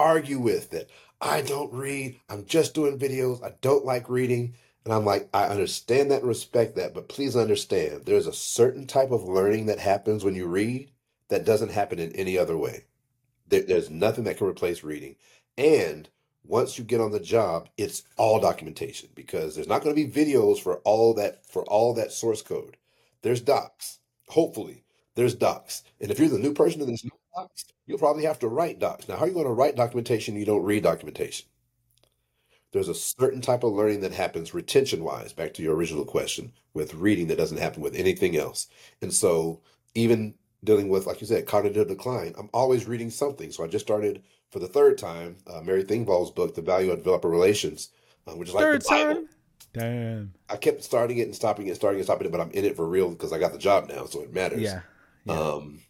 that I don't read, I'm just doing videos, I don't like reading. And I'm like, I understand that and respect that, but please understand, there's a certain type of learning that happens when you read that doesn't happen in any other way. There's nothing that can replace reading. And once you get on the job, it's all documentation because there's not going to be videos for all that source code. There's docs. Hopefully, there's docs. And if you're the new person and there's no docs, you'll probably have to write docs. Now, how are you going to write documentation if you don't read documentation? There's a certain type of learning that happens retention wise, back to your original question, with reading that doesn't happen with anything else. And so, even dealing with, like you said, cognitive decline, I'm always reading something. So, I just started for the third time Mary Thingvall's book, The Value of Developer Relations, which is like the Third Bible. time? Damn. I kept starting it and stopping it, starting and stopping it, but I'm in it for real because I got the job now, so it matters. Yeah. Yeah.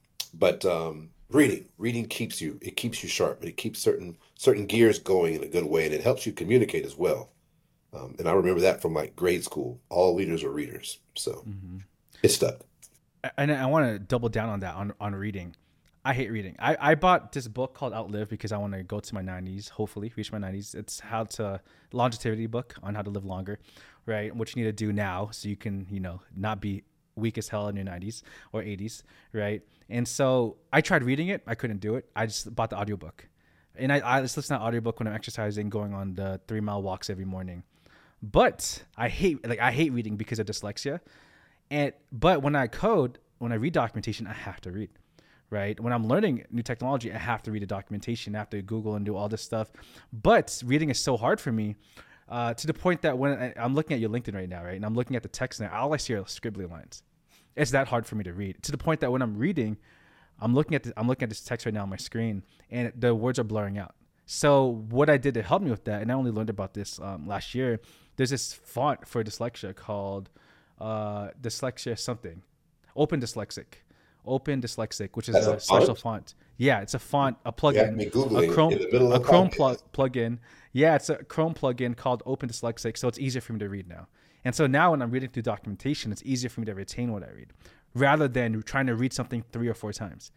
But reading keeps you sharp, and it keeps certain gears going in a good way, and it helps you communicate as well. And I remember that from like grade school. All leaders are readers, so Mm-hmm. it stuck. And I want to double down on that on reading. I hate reading. I bought this book called Outlive because I want to go to my 90s, hopefully reach my 90s. It's how to longevity book on how to live longer, right? What you need to do now so you can, not be weak as hell in your 90s or 80s, right? And so I tried reading it. I couldn't do it. I just bought the audiobook. And I just listen to audiobook when I'm exercising, going on the 3 mile walks every morning. But I hate reading because of dyslexia. But when I read documentation, I have to read, right? When I'm learning new technology, I have to read the documentation, I have to Google and do all this stuff. But reading is so hard for me, to the point that when I'm looking at your LinkedIn right now, right, and I'm looking at the text now, all I see are scribbly lines. It's that hard for me to read, to the point that when I'm reading, I'm looking at this text right now on my screen, and the words are blurring out. So what I did to help me with that, and I only learned about this last year. There's this font for dyslexia called dyslexia something, Open Dyslexic, Open Dyslexic, which is That's a a special font. font. Yeah, it's a font, a You have plugin, me Googling it in the middle A of the Chrome podcast. plugin. Yeah, it's a Chrome plugin called Open Dyslexic, so it's easier for me to read now. And so now when I'm reading through documentation, it's easier for me to retain what I read, rather than trying to read something 3 or 4 times.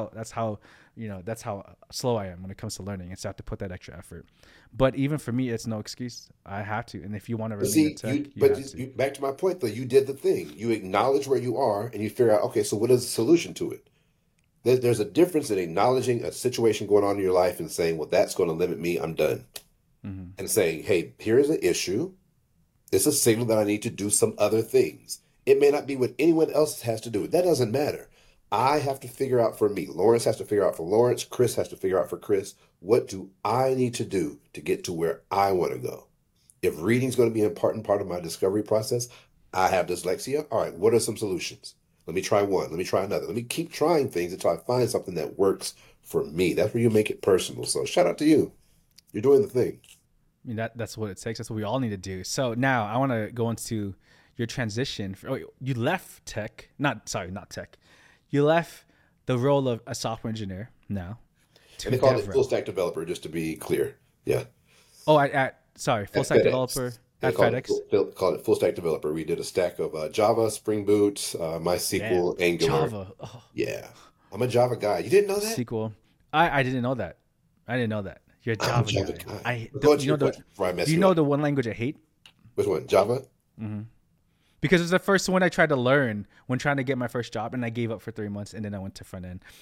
That's how slow I am when it comes to learning. And so I have to put that extra effort. But even for me, it's no excuse. I have to. And if you want to But remain in see, tech, you but have to. back to my point though, you did the thing. You acknowledge where you are and you figure out, okay, so what is the solution to it? There's a difference in acknowledging a situation going on in your life and saying, well, that's going to limit me. I'm done. Hmm. And saying, hey, here is an issue. It's a signal that I need to do some other things. It may not be what anyone else has to do. That doesn't matter. I have to figure out for me. Lawrence has to figure out for Lawrence. Chris has to figure out for Chris. What do I need to do to get to where I want to go? If reading is going to be an important part of my discovery process, I have dyslexia. All right, what are some solutions? Let me try one. Let me try another. Let me keep trying things until I find something that works for me. That's where you make it personal. So shout out to you. You're doing the thing. I mean, that's what it takes. That's what we all need to do. So now I want to go into your transition. You left tech, not tech. You left the role of a software engineer now And to they call it full DevRel. stack developer, just to be clear. Yeah. Oh, sorry, full At stack FedEx. developer They at FedEx. call it full stack developer. We did a stack of Java, Spring Boot, Damn, MySQL, Angular. Java. Oh, Yeah, I'm a Java guy. You didn't know that? SQL. I didn't know that. I didn't know that. You're a I'm a Java Java guy. guy. But go to You your know question before I do mess you you know up. the one language I hate? Which one? Java? Hmm. Because it was the first one I tried to learn when trying to get my first job, and I gave up for 3 months, and then I went to front end.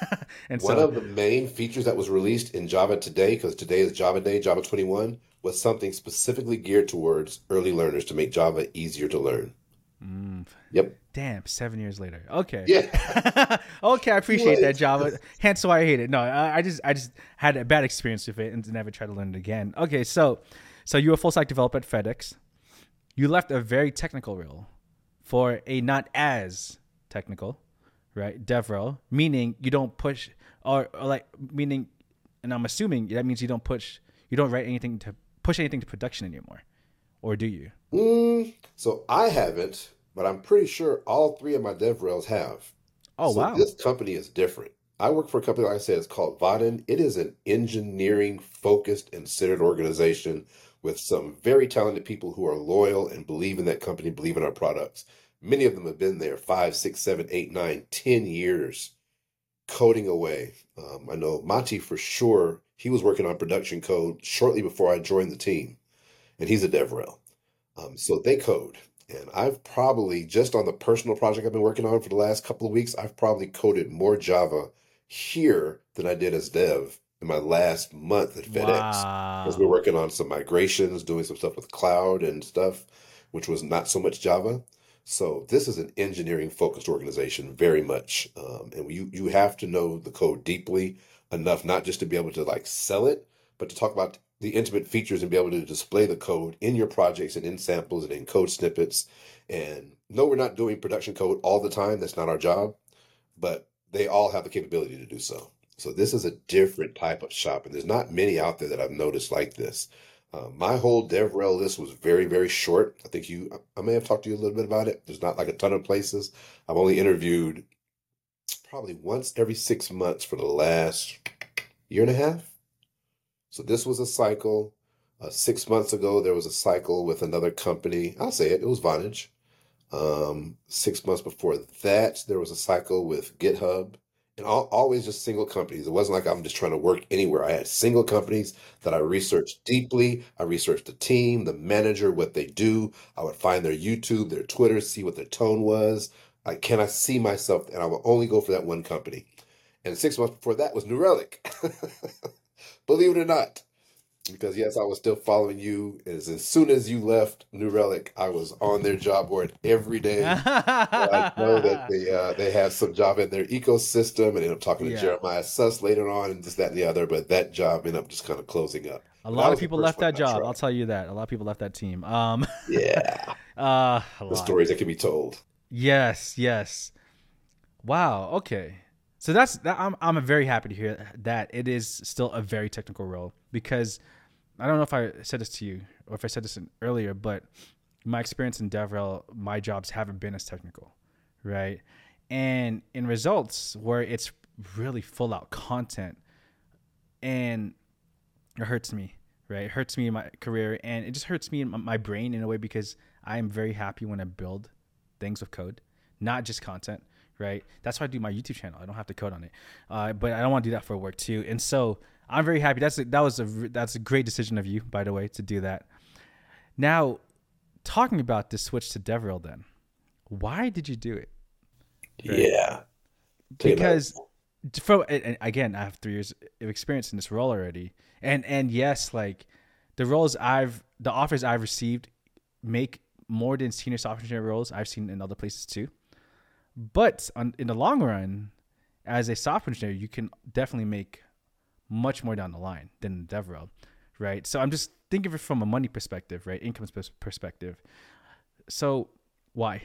And One so, of the main features that was released in Java today, because today is Java Day, Java 21, was something specifically geared towards early learners to make Java easier to learn. mm, Yep. damn, 7 years later. Okay. Yeah. Okay, I appreciate that, What? Java. Hence why I hate it. No, I just had a bad experience with it and never tried to learn it again. Okay, so you were a full stack developer at FedEx. You left a very technical role for a not as technical, right? Dev role, meaning you don't push or like meaning, and I'm assuming that means you don't write anything to push anything to production anymore, or do you? So I haven't, but I'm pretty sure all three of my DevRels have. Oh So wow. this company is different. I work for a company, like I said, it's called Vaden. It is an engineering focused and centered organization with some very talented people who are loyal and believe in that company, believe in our products. Many of them have been there 5, 6, 7, 8, 9, 10 years coding away. I know Monty for sure, he was working on production code shortly before I joined the team, and he's a DevRel. So they code. And I've probably, just on the personal project I've been working on for the last couple of weeks, I've probably coded more Java here than I did as dev in my last month at FedEx. Because we're Wow. working on some migrations, doing some stuff with cloud and stuff, which was not so much Java. So this is an engineering focused organization, very much. And you have to know the code deeply enough, not just to be able to like sell it, but to talk about the intimate features and be able to display the code in your projects and in samples and in code snippets. And no, we're not doing production code all the time. That's not our job, but they all have the capability to do so. So this is a different type of shop, and there's not many out there that I've noticed like this. My whole DevRel list was very, very short. I may have talked to you a little bit about it. There's not like a ton of places. I've only interviewed probably once every 6 months for the last year and a half. So this was a cycle. 6 months ago, there was a cycle with another company. I'll say it. It was Vonage. 6 months before that, there was a cycle with GitHub, and always just single companies. It wasn't like I'm just trying to work anywhere. I had single companies that I researched deeply. I researched the team, the manager, what they do. I would find their YouTube, their Twitter, see what their tone was. Like, can I see myself? And I would only go for that one company. And 6 months before that was New Relic. Believe it or not. Because yes, I was still following you. As soon as you left New Relic, I was on their job board every day. So I know that they have some job in their ecosystem, and ended up talking to Yeah. Jeremiah Suss later on, and this, that, and the other. But that job ended up just kind of closing up. A But that lot of was the people first left one that I job. I'll tried. tell you that. A lot of people left that team. Yeah, A the lot. stories that can be told. Yes, yes. Wow. Okay. So that's that. I'm very happy to hear that it is still a very technical role because I don't know if I said this to you or if I said this earlier, but my experience in DevRel, my jobs haven't been as technical, right? And in results where it's really full out content, and it hurts me, right? It hurts me in my career, and it just hurts me in my brain in a way because I am very happy when I build things with code, not just content, right? That's why I do my YouTube channel. I don't have to code on it, but I don't want to do that for work too. And so I'm very happy. That's a great decision of you, by the way, to do that. Now, talking about this switch to DevRel, then why did you do it? Right? Yeah, take it back. Because from and again, I have 3 years of experience in this role already, and yes, like the offers I've received make more than senior software engineer roles I've seen in other places too. But in the long run, as a software engineer, you can definitely make much more down the line than the dev role, right? So I'm just thinking of it from a money perspective, right? Income perspective. So why?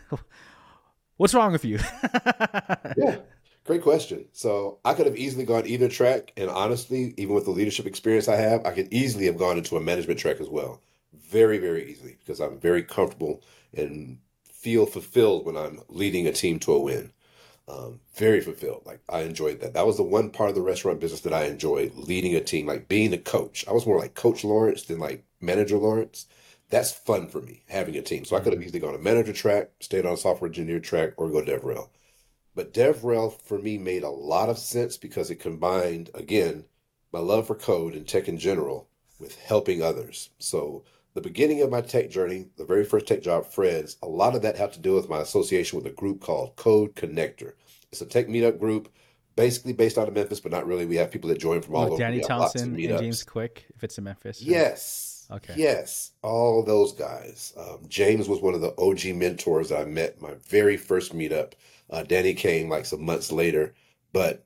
What's wrong with you? Yeah, great question. So I could have easily gone either track, and honestly, even with the leadership experience I have, I could easily have gone into a management track as well. Very, very easily, because I'm very comfortable and feel fulfilled when I'm leading a team to a win. Very fulfilled. Like I enjoyed that. That was the one part of the restaurant business that I enjoyed, leading a team, like being a coach. I was more like Coach Lawrence than like Manager Lawrence. That's fun for me, having a team. So I could have Mhm. easily gone a manager track, stayed on a software engineer track, or go DevRel. But DevRel for me made a lot of sense because it combined, again, my love for code and tech in general with helping others. So the beginning of my tech journey, the very first tech job, Fred's, a lot of that had to do with my association with a group called Code Connector. It's a tech meetup group, basically based out of Memphis, but not really. We have people that join from all With over. Danny We have lots of Townsend and James meetups. Quick, if it's in Memphis, right? Yes, Okay. yes, all those guys. James was one of the OG mentors that I met my very first meetup. Danny came like some months later, but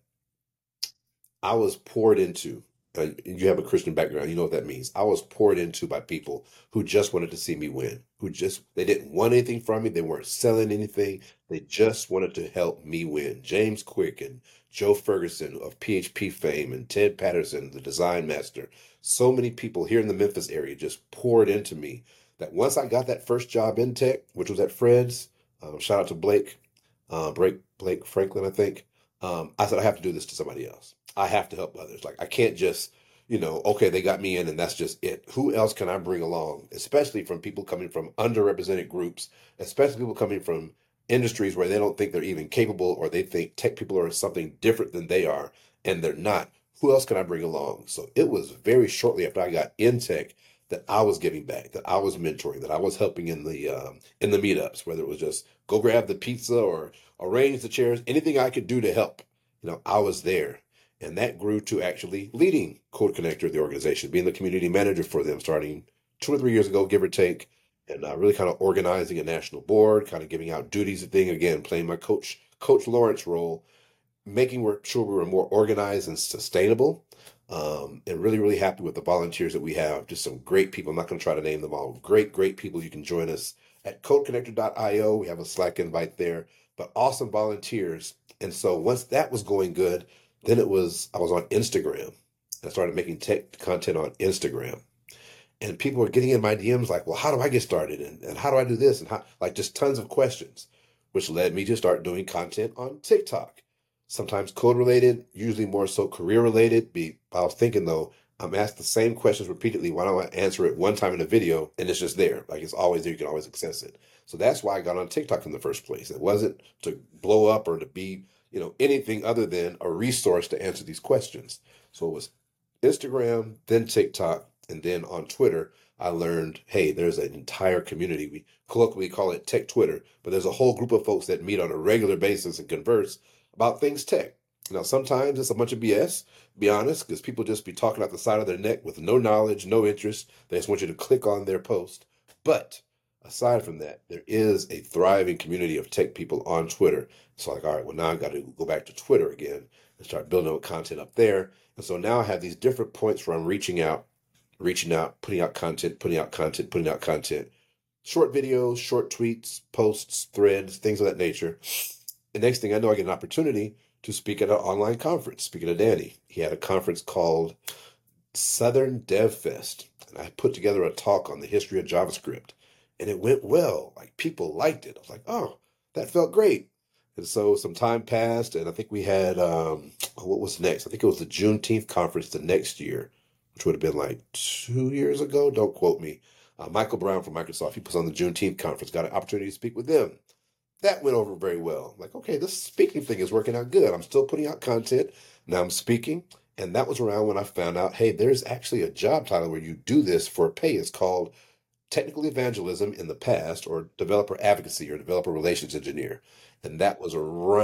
I was poured into. You have a Christian background, you know what that means. I was poured into by people who just wanted to see me win, who just they didn't want anything from me. They weren't selling anything. They just wanted to help me win. James Quick and Joe Ferguson of PHP fame and Ted Patterson, the design master. So many people here in the Memphis area just poured into me that once I got that first job in tech, which was at Fred's, shout out to Blake Franklin, I think. I said I have to do this to somebody else. I have to help others. Like I can't just, okay, they got me in and that's just it. Who else can I bring along? Especially from people coming from underrepresented groups, especially people coming from industries where they don't think they're even capable or they think tech people are something different than they are and they're not. Who else can I bring along? So it was very shortly after I got in tech that I was giving back, that I was mentoring, that I was helping in the meetups, whether it was just go grab the pizza or arrange the chairs, anything I could do to help. I was there. And that grew to actually leading Code Connector, the organization, being the community manager for them starting 2 or 3 years ago, give or take, and really kind of organizing a national board, kind of giving out duties and thing again, playing my Coach Lawrence role, making sure we were more organized and sustainable. And really, really happy with the volunteers that we have. Just some great people. I'm not going to try to name them all. Great, great people. You can join us at codeconnector.io. We have a Slack invite there, but awesome volunteers. And so once that was going good, then I was on Instagram. I started making tech content on Instagram. And people were getting in my DMs like, well, how do I get started? And how do I do this? And how, like, just tons of questions, which led me to start doing content on TikTok. Sometimes code related, usually more so career related. I was thinking though, I'm asked the same questions repeatedly. Why don't I answer it one time in a video and it's just there? Like it's always there. You can always access it. So that's why I got on TikTok in the first place. It wasn't to blow up or to be, anything other than a resource to answer these questions. So it was Instagram, then TikTok, and then on Twitter, I learned, hey, there's an entire community. We colloquially call it Tech Twitter, but there's a whole group of folks that meet on a regular basis and converse about things tech. Now, sometimes it's a bunch of BS, be honest, because people just be talking out the side of their neck with no knowledge, no interest. They just want you to click on their post. But aside from that, there is a thriving community of tech people on Twitter. So, like, all right, well, now I've got to go back to Twitter again and start building up content up there. And so now I have these different points where I'm reaching out, putting out content, putting out content, putting out content, short videos, short tweets, posts, threads, things of that nature. The next thing I know, I get an opportunity to speak at an online conference. Speaking of Danny, he had a conference called Southern Dev Fest, and I put together a talk on the history of JavaScript, and it went well. Like people liked it. I was like, oh, that felt great. And so some time passed, and I think we had what was next? I think it was the Juneteenth conference the next year, which would have been like 2 years ago. Don't quote me. Michael Brown from Microsoft, he was on the Juneteenth conference, got an opportunity to speak with them. That went over very well. I'm like, okay, this speaking thing is working out good. I'm still putting out content. Now I'm speaking. And that was around when I found out, hey, there's actually a job title where you do this for pay. It's called technical evangelism in the past, or developer advocacy, or developer relations engineer. And that was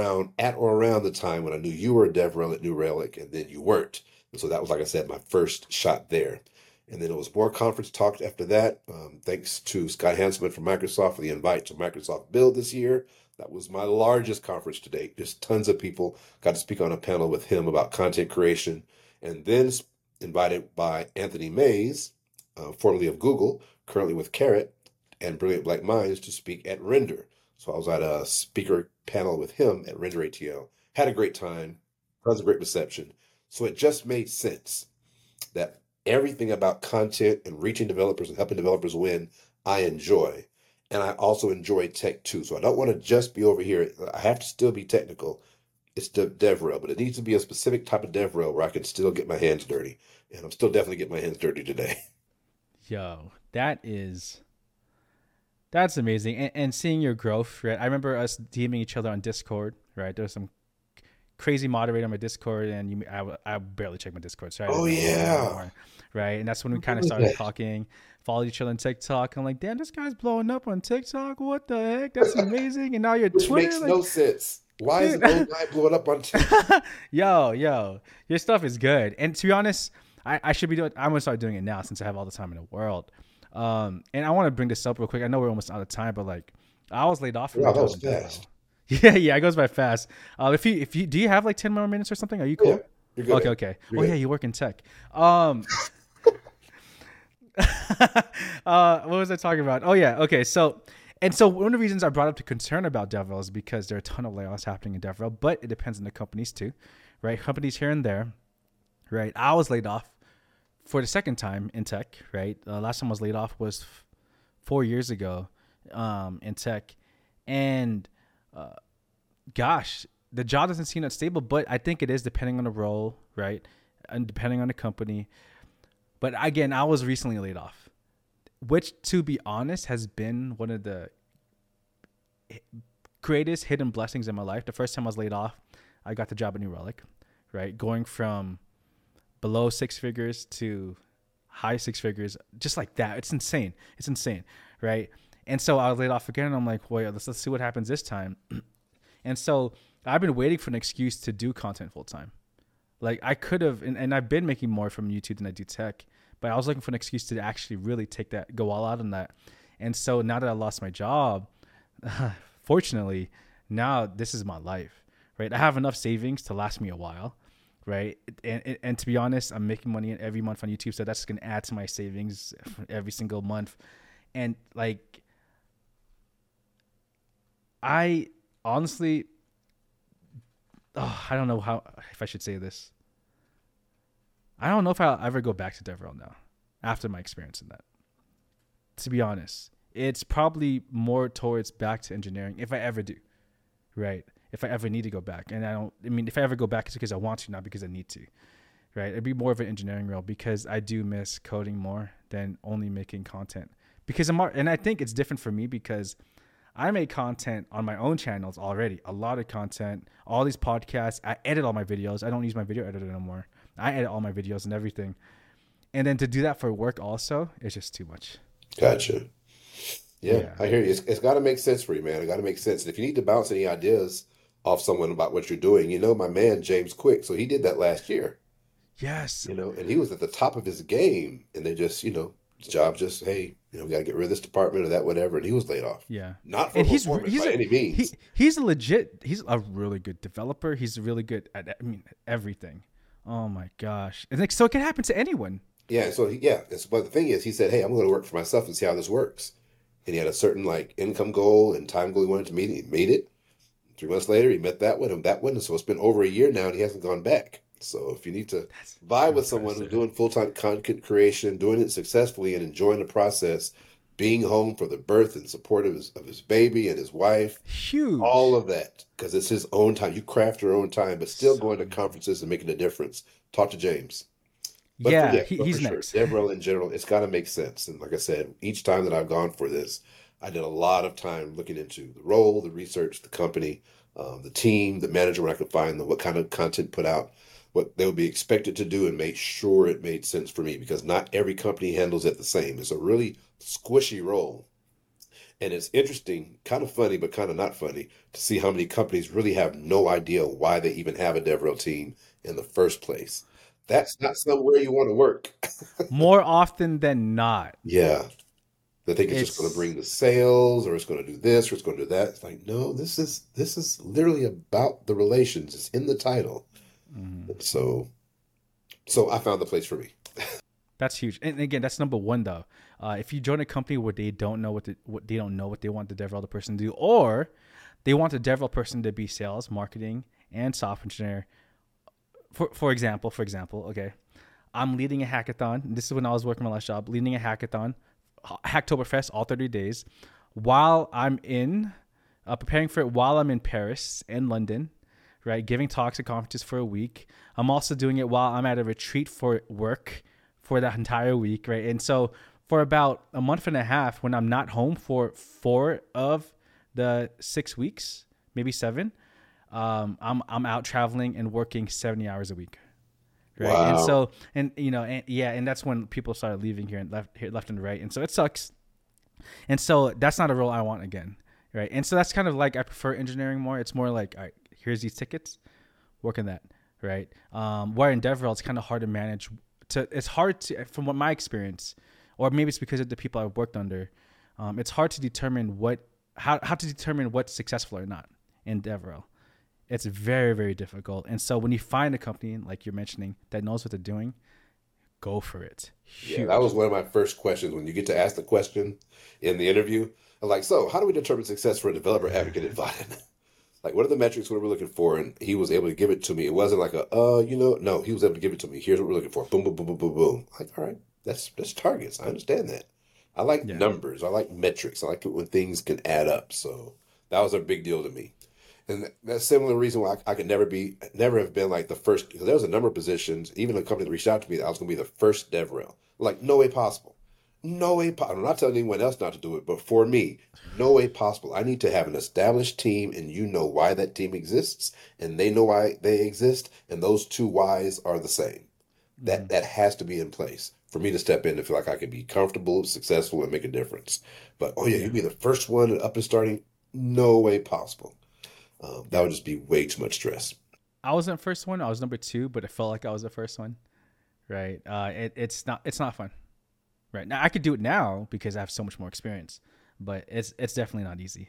around the time when I knew you were a DevRel at New Relic and then you weren't. And so that was, like I said, my first shot there. And then it was more conference talks after that. Thanks to Scott Hanselman from Microsoft for the invite to Microsoft Build this year. That was my largest conference to date. Just tons of people. Got to speak on a panel with him about content creation. And then invited by Anthony Mays, formerly of Google, currently with Carrot and Brilliant Black Minds, to speak at Render. So I was at a speaker panel with him at Render ATL. Had a great time. Tons of great reception. So it just made sense that everything about content and reaching developers and helping developers win, I enjoy. And I also enjoy tech too. So I don't want to just be over here. I have to still be technical. It's DevRel, but it needs to be a specific type of DevRel where I can still get my hands dirty. And I'm still definitely getting my hands dirty today. Yo, that's amazing. And seeing your growth, right? I remember us DMing each other on Discord, right? There's some crazy moderator on my Discord, and I barely check my Discord, so I Oh didn't know yeah. anymore, right? And that's when we kind of Remember started that. talking, followed each other on TikTok. I'm like, damn, this guy's blowing up on TikTok. What the heck? That's amazing. And now you're Which Twitter, makes no like, sense. Why is dude. an old guy blowing up on TikTok? Yo, your stuff is good. And to be honest, I should be doing. I'm gonna start doing it now since I have all the time in the world. And I want to bring this up real quick. I know we're almost out of time, but like, I was laid off from my Wow, that job was in DevRel. fast. Yeah, it goes by fast. If you do you have like 10 more minutes or something? Are you Yeah, cool? you're good, man. Okay. You're Oh yeah, good. you work in tech. What was I talking about? Oh yeah, okay. So one of the reasons I brought up the concern about DevRel is because there are a ton of layoffs happening in DevRel, but it depends on the companies too, right? Companies here and there, right? I was laid off for the second time in tech, right? Last time I was laid off was 4 years ago, in tech, and gosh, the job doesn't seem that stable, but I think it is depending on the role, right? And depending on the company. But again, I was recently laid off, which, to be honest, has been one of the greatest hidden blessings in my life. The first time I was laid off, I got the job at New Relic, right? Going from below six figures to high six figures, just like that. It's insane. It's insane, right? And so I was laid off again, and I'm like, well, let's see what happens this time. And so I've been waiting for an excuse to do content full time. Like I could have, and I've been making more from YouTube than I do tech, but I was looking for an excuse to actually really go all out on that. And so now that I lost my job, fortunately, now this is my life, right? I have enough savings to last me a while, right? And to be honest, I'm making money every month on YouTube, so that's going to add to my savings every single month. And like, I honestly, I don't know if I should say this. I don't know if I'll ever go back to DevRel now after my experience in that. To be honest, it's probably more towards back to engineering if I ever do, right? If I ever need to go back. And I mean, if I ever go back, it's because I want to, not because I need to. right? It'd be more of an engineering role because I do miss coding more than only making content. Because and I think it's different for me because I make content on my own channels already, a lot of content, all these podcasts. I edit all my videos. I don't use my video editor anymore. I edit all my videos and everything. And then to do that for work also, it's just too much. Gotcha. Yeah, Yeah. I hear you. It's got to make sense for you, man. It got to make sense. And if you need to bounce any ideas off someone about what you're doing, my man James Quick. So he did that last year, Yes. and he was at the top of his game. And they just, his job just, hey, we got to get rid of this department or that, whatever. And he was laid off. Yeah. Not for And performance by any means. he's he's a really good developer. He's really good at everything. Oh my gosh. And so it can happen to anyone. Yeah. So but the thing is, he said, hey, I'm going to work for myself and see how this works. And he had a certain like income goal and time goal he wanted to meet. He made it. 3 months later, he met that one and that one. And so it's been over a year now and he hasn't gone back. So if you need to vibe with someone who's doing full-time content creation, doing it successfully and enjoying the process, being home for the birth and support of his baby and his wife, Huge. all of that, because it's his own time. You craft your own time, but still going to conferences and making a difference. Talk to James. But he's for next. sure, DevRel in general, it's got to make sense. And like I said, each time that I've gone for this, I did a lot of time looking into the role, the research, the company, the team, the manager, when I could find what kind of content put out, what they would be expected to do, and make sure it made sense for me because not every company handles it the same. It's a really squishy role. And it's interesting, kind of funny, but kind of not funny to see how many companies really have no idea why they even have a DevRel team in the first place. That's not somewhere you want to work. More often than not. Yeah. They think it's just going to bring the sales or it's going to do this or it's going to do that. It's like, no, this is literally about the relations. It's in the title. Mm-hmm. So I found the place for me. That's huge. And again, that's number one though. If you join a company where they don't know what they want the DevRel person to do, or they want the DevRel person to be sales, marketing, and software engineer. For example, okay, I'm leading a hackathon. This is when I was working my last job, leading a hackathon, Hacktoberfest, all 30 days, while I'm preparing for it while I'm in Paris and London, right, giving talks at conferences for a week. I'm also doing it while I'm at a retreat for work for that entire week, right? And so for about a month and a half, when I'm not home for 4 of the 6 weeks, maybe 7, I'm out traveling and working 70 hours a week. Right. Wow. And so, and that's when people started leaving here left and right. And so it sucks. And so that's not a role I want again. Right. And so that's kind of like, I prefer engineering more. It's more like, all right, here's these tickets, work on that. Right. Where in DevRel, it's kind of hard to manage it's hard to, from what my experience, or maybe it's because of the people I've worked under. It's hard to determine how to determine what's successful or not in DevRel. It's very, very difficult. And so when you find a company, like you're mentioning, that knows what they're doing, go for it. Huge. Yeah, that was one of my first questions. When you get to ask the question in the interview, I'm like, so how do we determine success for a developer advocate at Vaadin? Like, what are the metrics? What are we looking for? And he was able to give it to me. It wasn't like no, he was able to give it to me. Here's what we're looking for. Boom, boom, boom, boom, boom, boom. Like, all right, that's targets. I understand that. I like numbers. I like metrics. I like it when things can add up. So that was a big deal to me. And that's similar reason why I could never have been like the first, because there was a number of positions, even a company that reached out to me, that I was going to be the first DevRel. Like, no way possible. No way possible. I'm not telling anyone else not to do it, but for me, no way possible. I need to have an established team, and you know why that team exists, and they know why they exist, and those two whys are the same. That has to be in place for me to step in and feel like I can be comfortable, successful, and make a difference. But, you'd be the first one up and starting? No way possible. That would just be way too much stress. I wasn't first one. I was number 2, but it felt like I was the first one. Right. It's not fun. Right. Now I could do it now because I have so much more experience, but it's definitely not easy.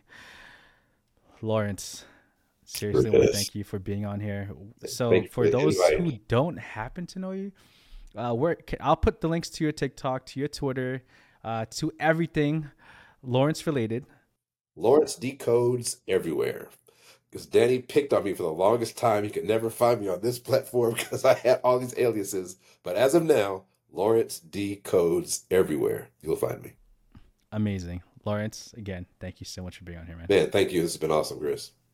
Lawrence, seriously, I want to thank you for being on here. So for those who don't happen to know you, I'll put the links to your TikTok, to your Twitter, to everything Lawrence related. Lawrence Decodes everywhere. Because Danny picked on me for the longest time. He could never find me on this platform because I had all these aliases. But as of now, Lawrence Decodes everywhere. You'll find me. Amazing. Lawrence, again, thank you so much for being on here, man. Man, thank you. This has been awesome, Chris.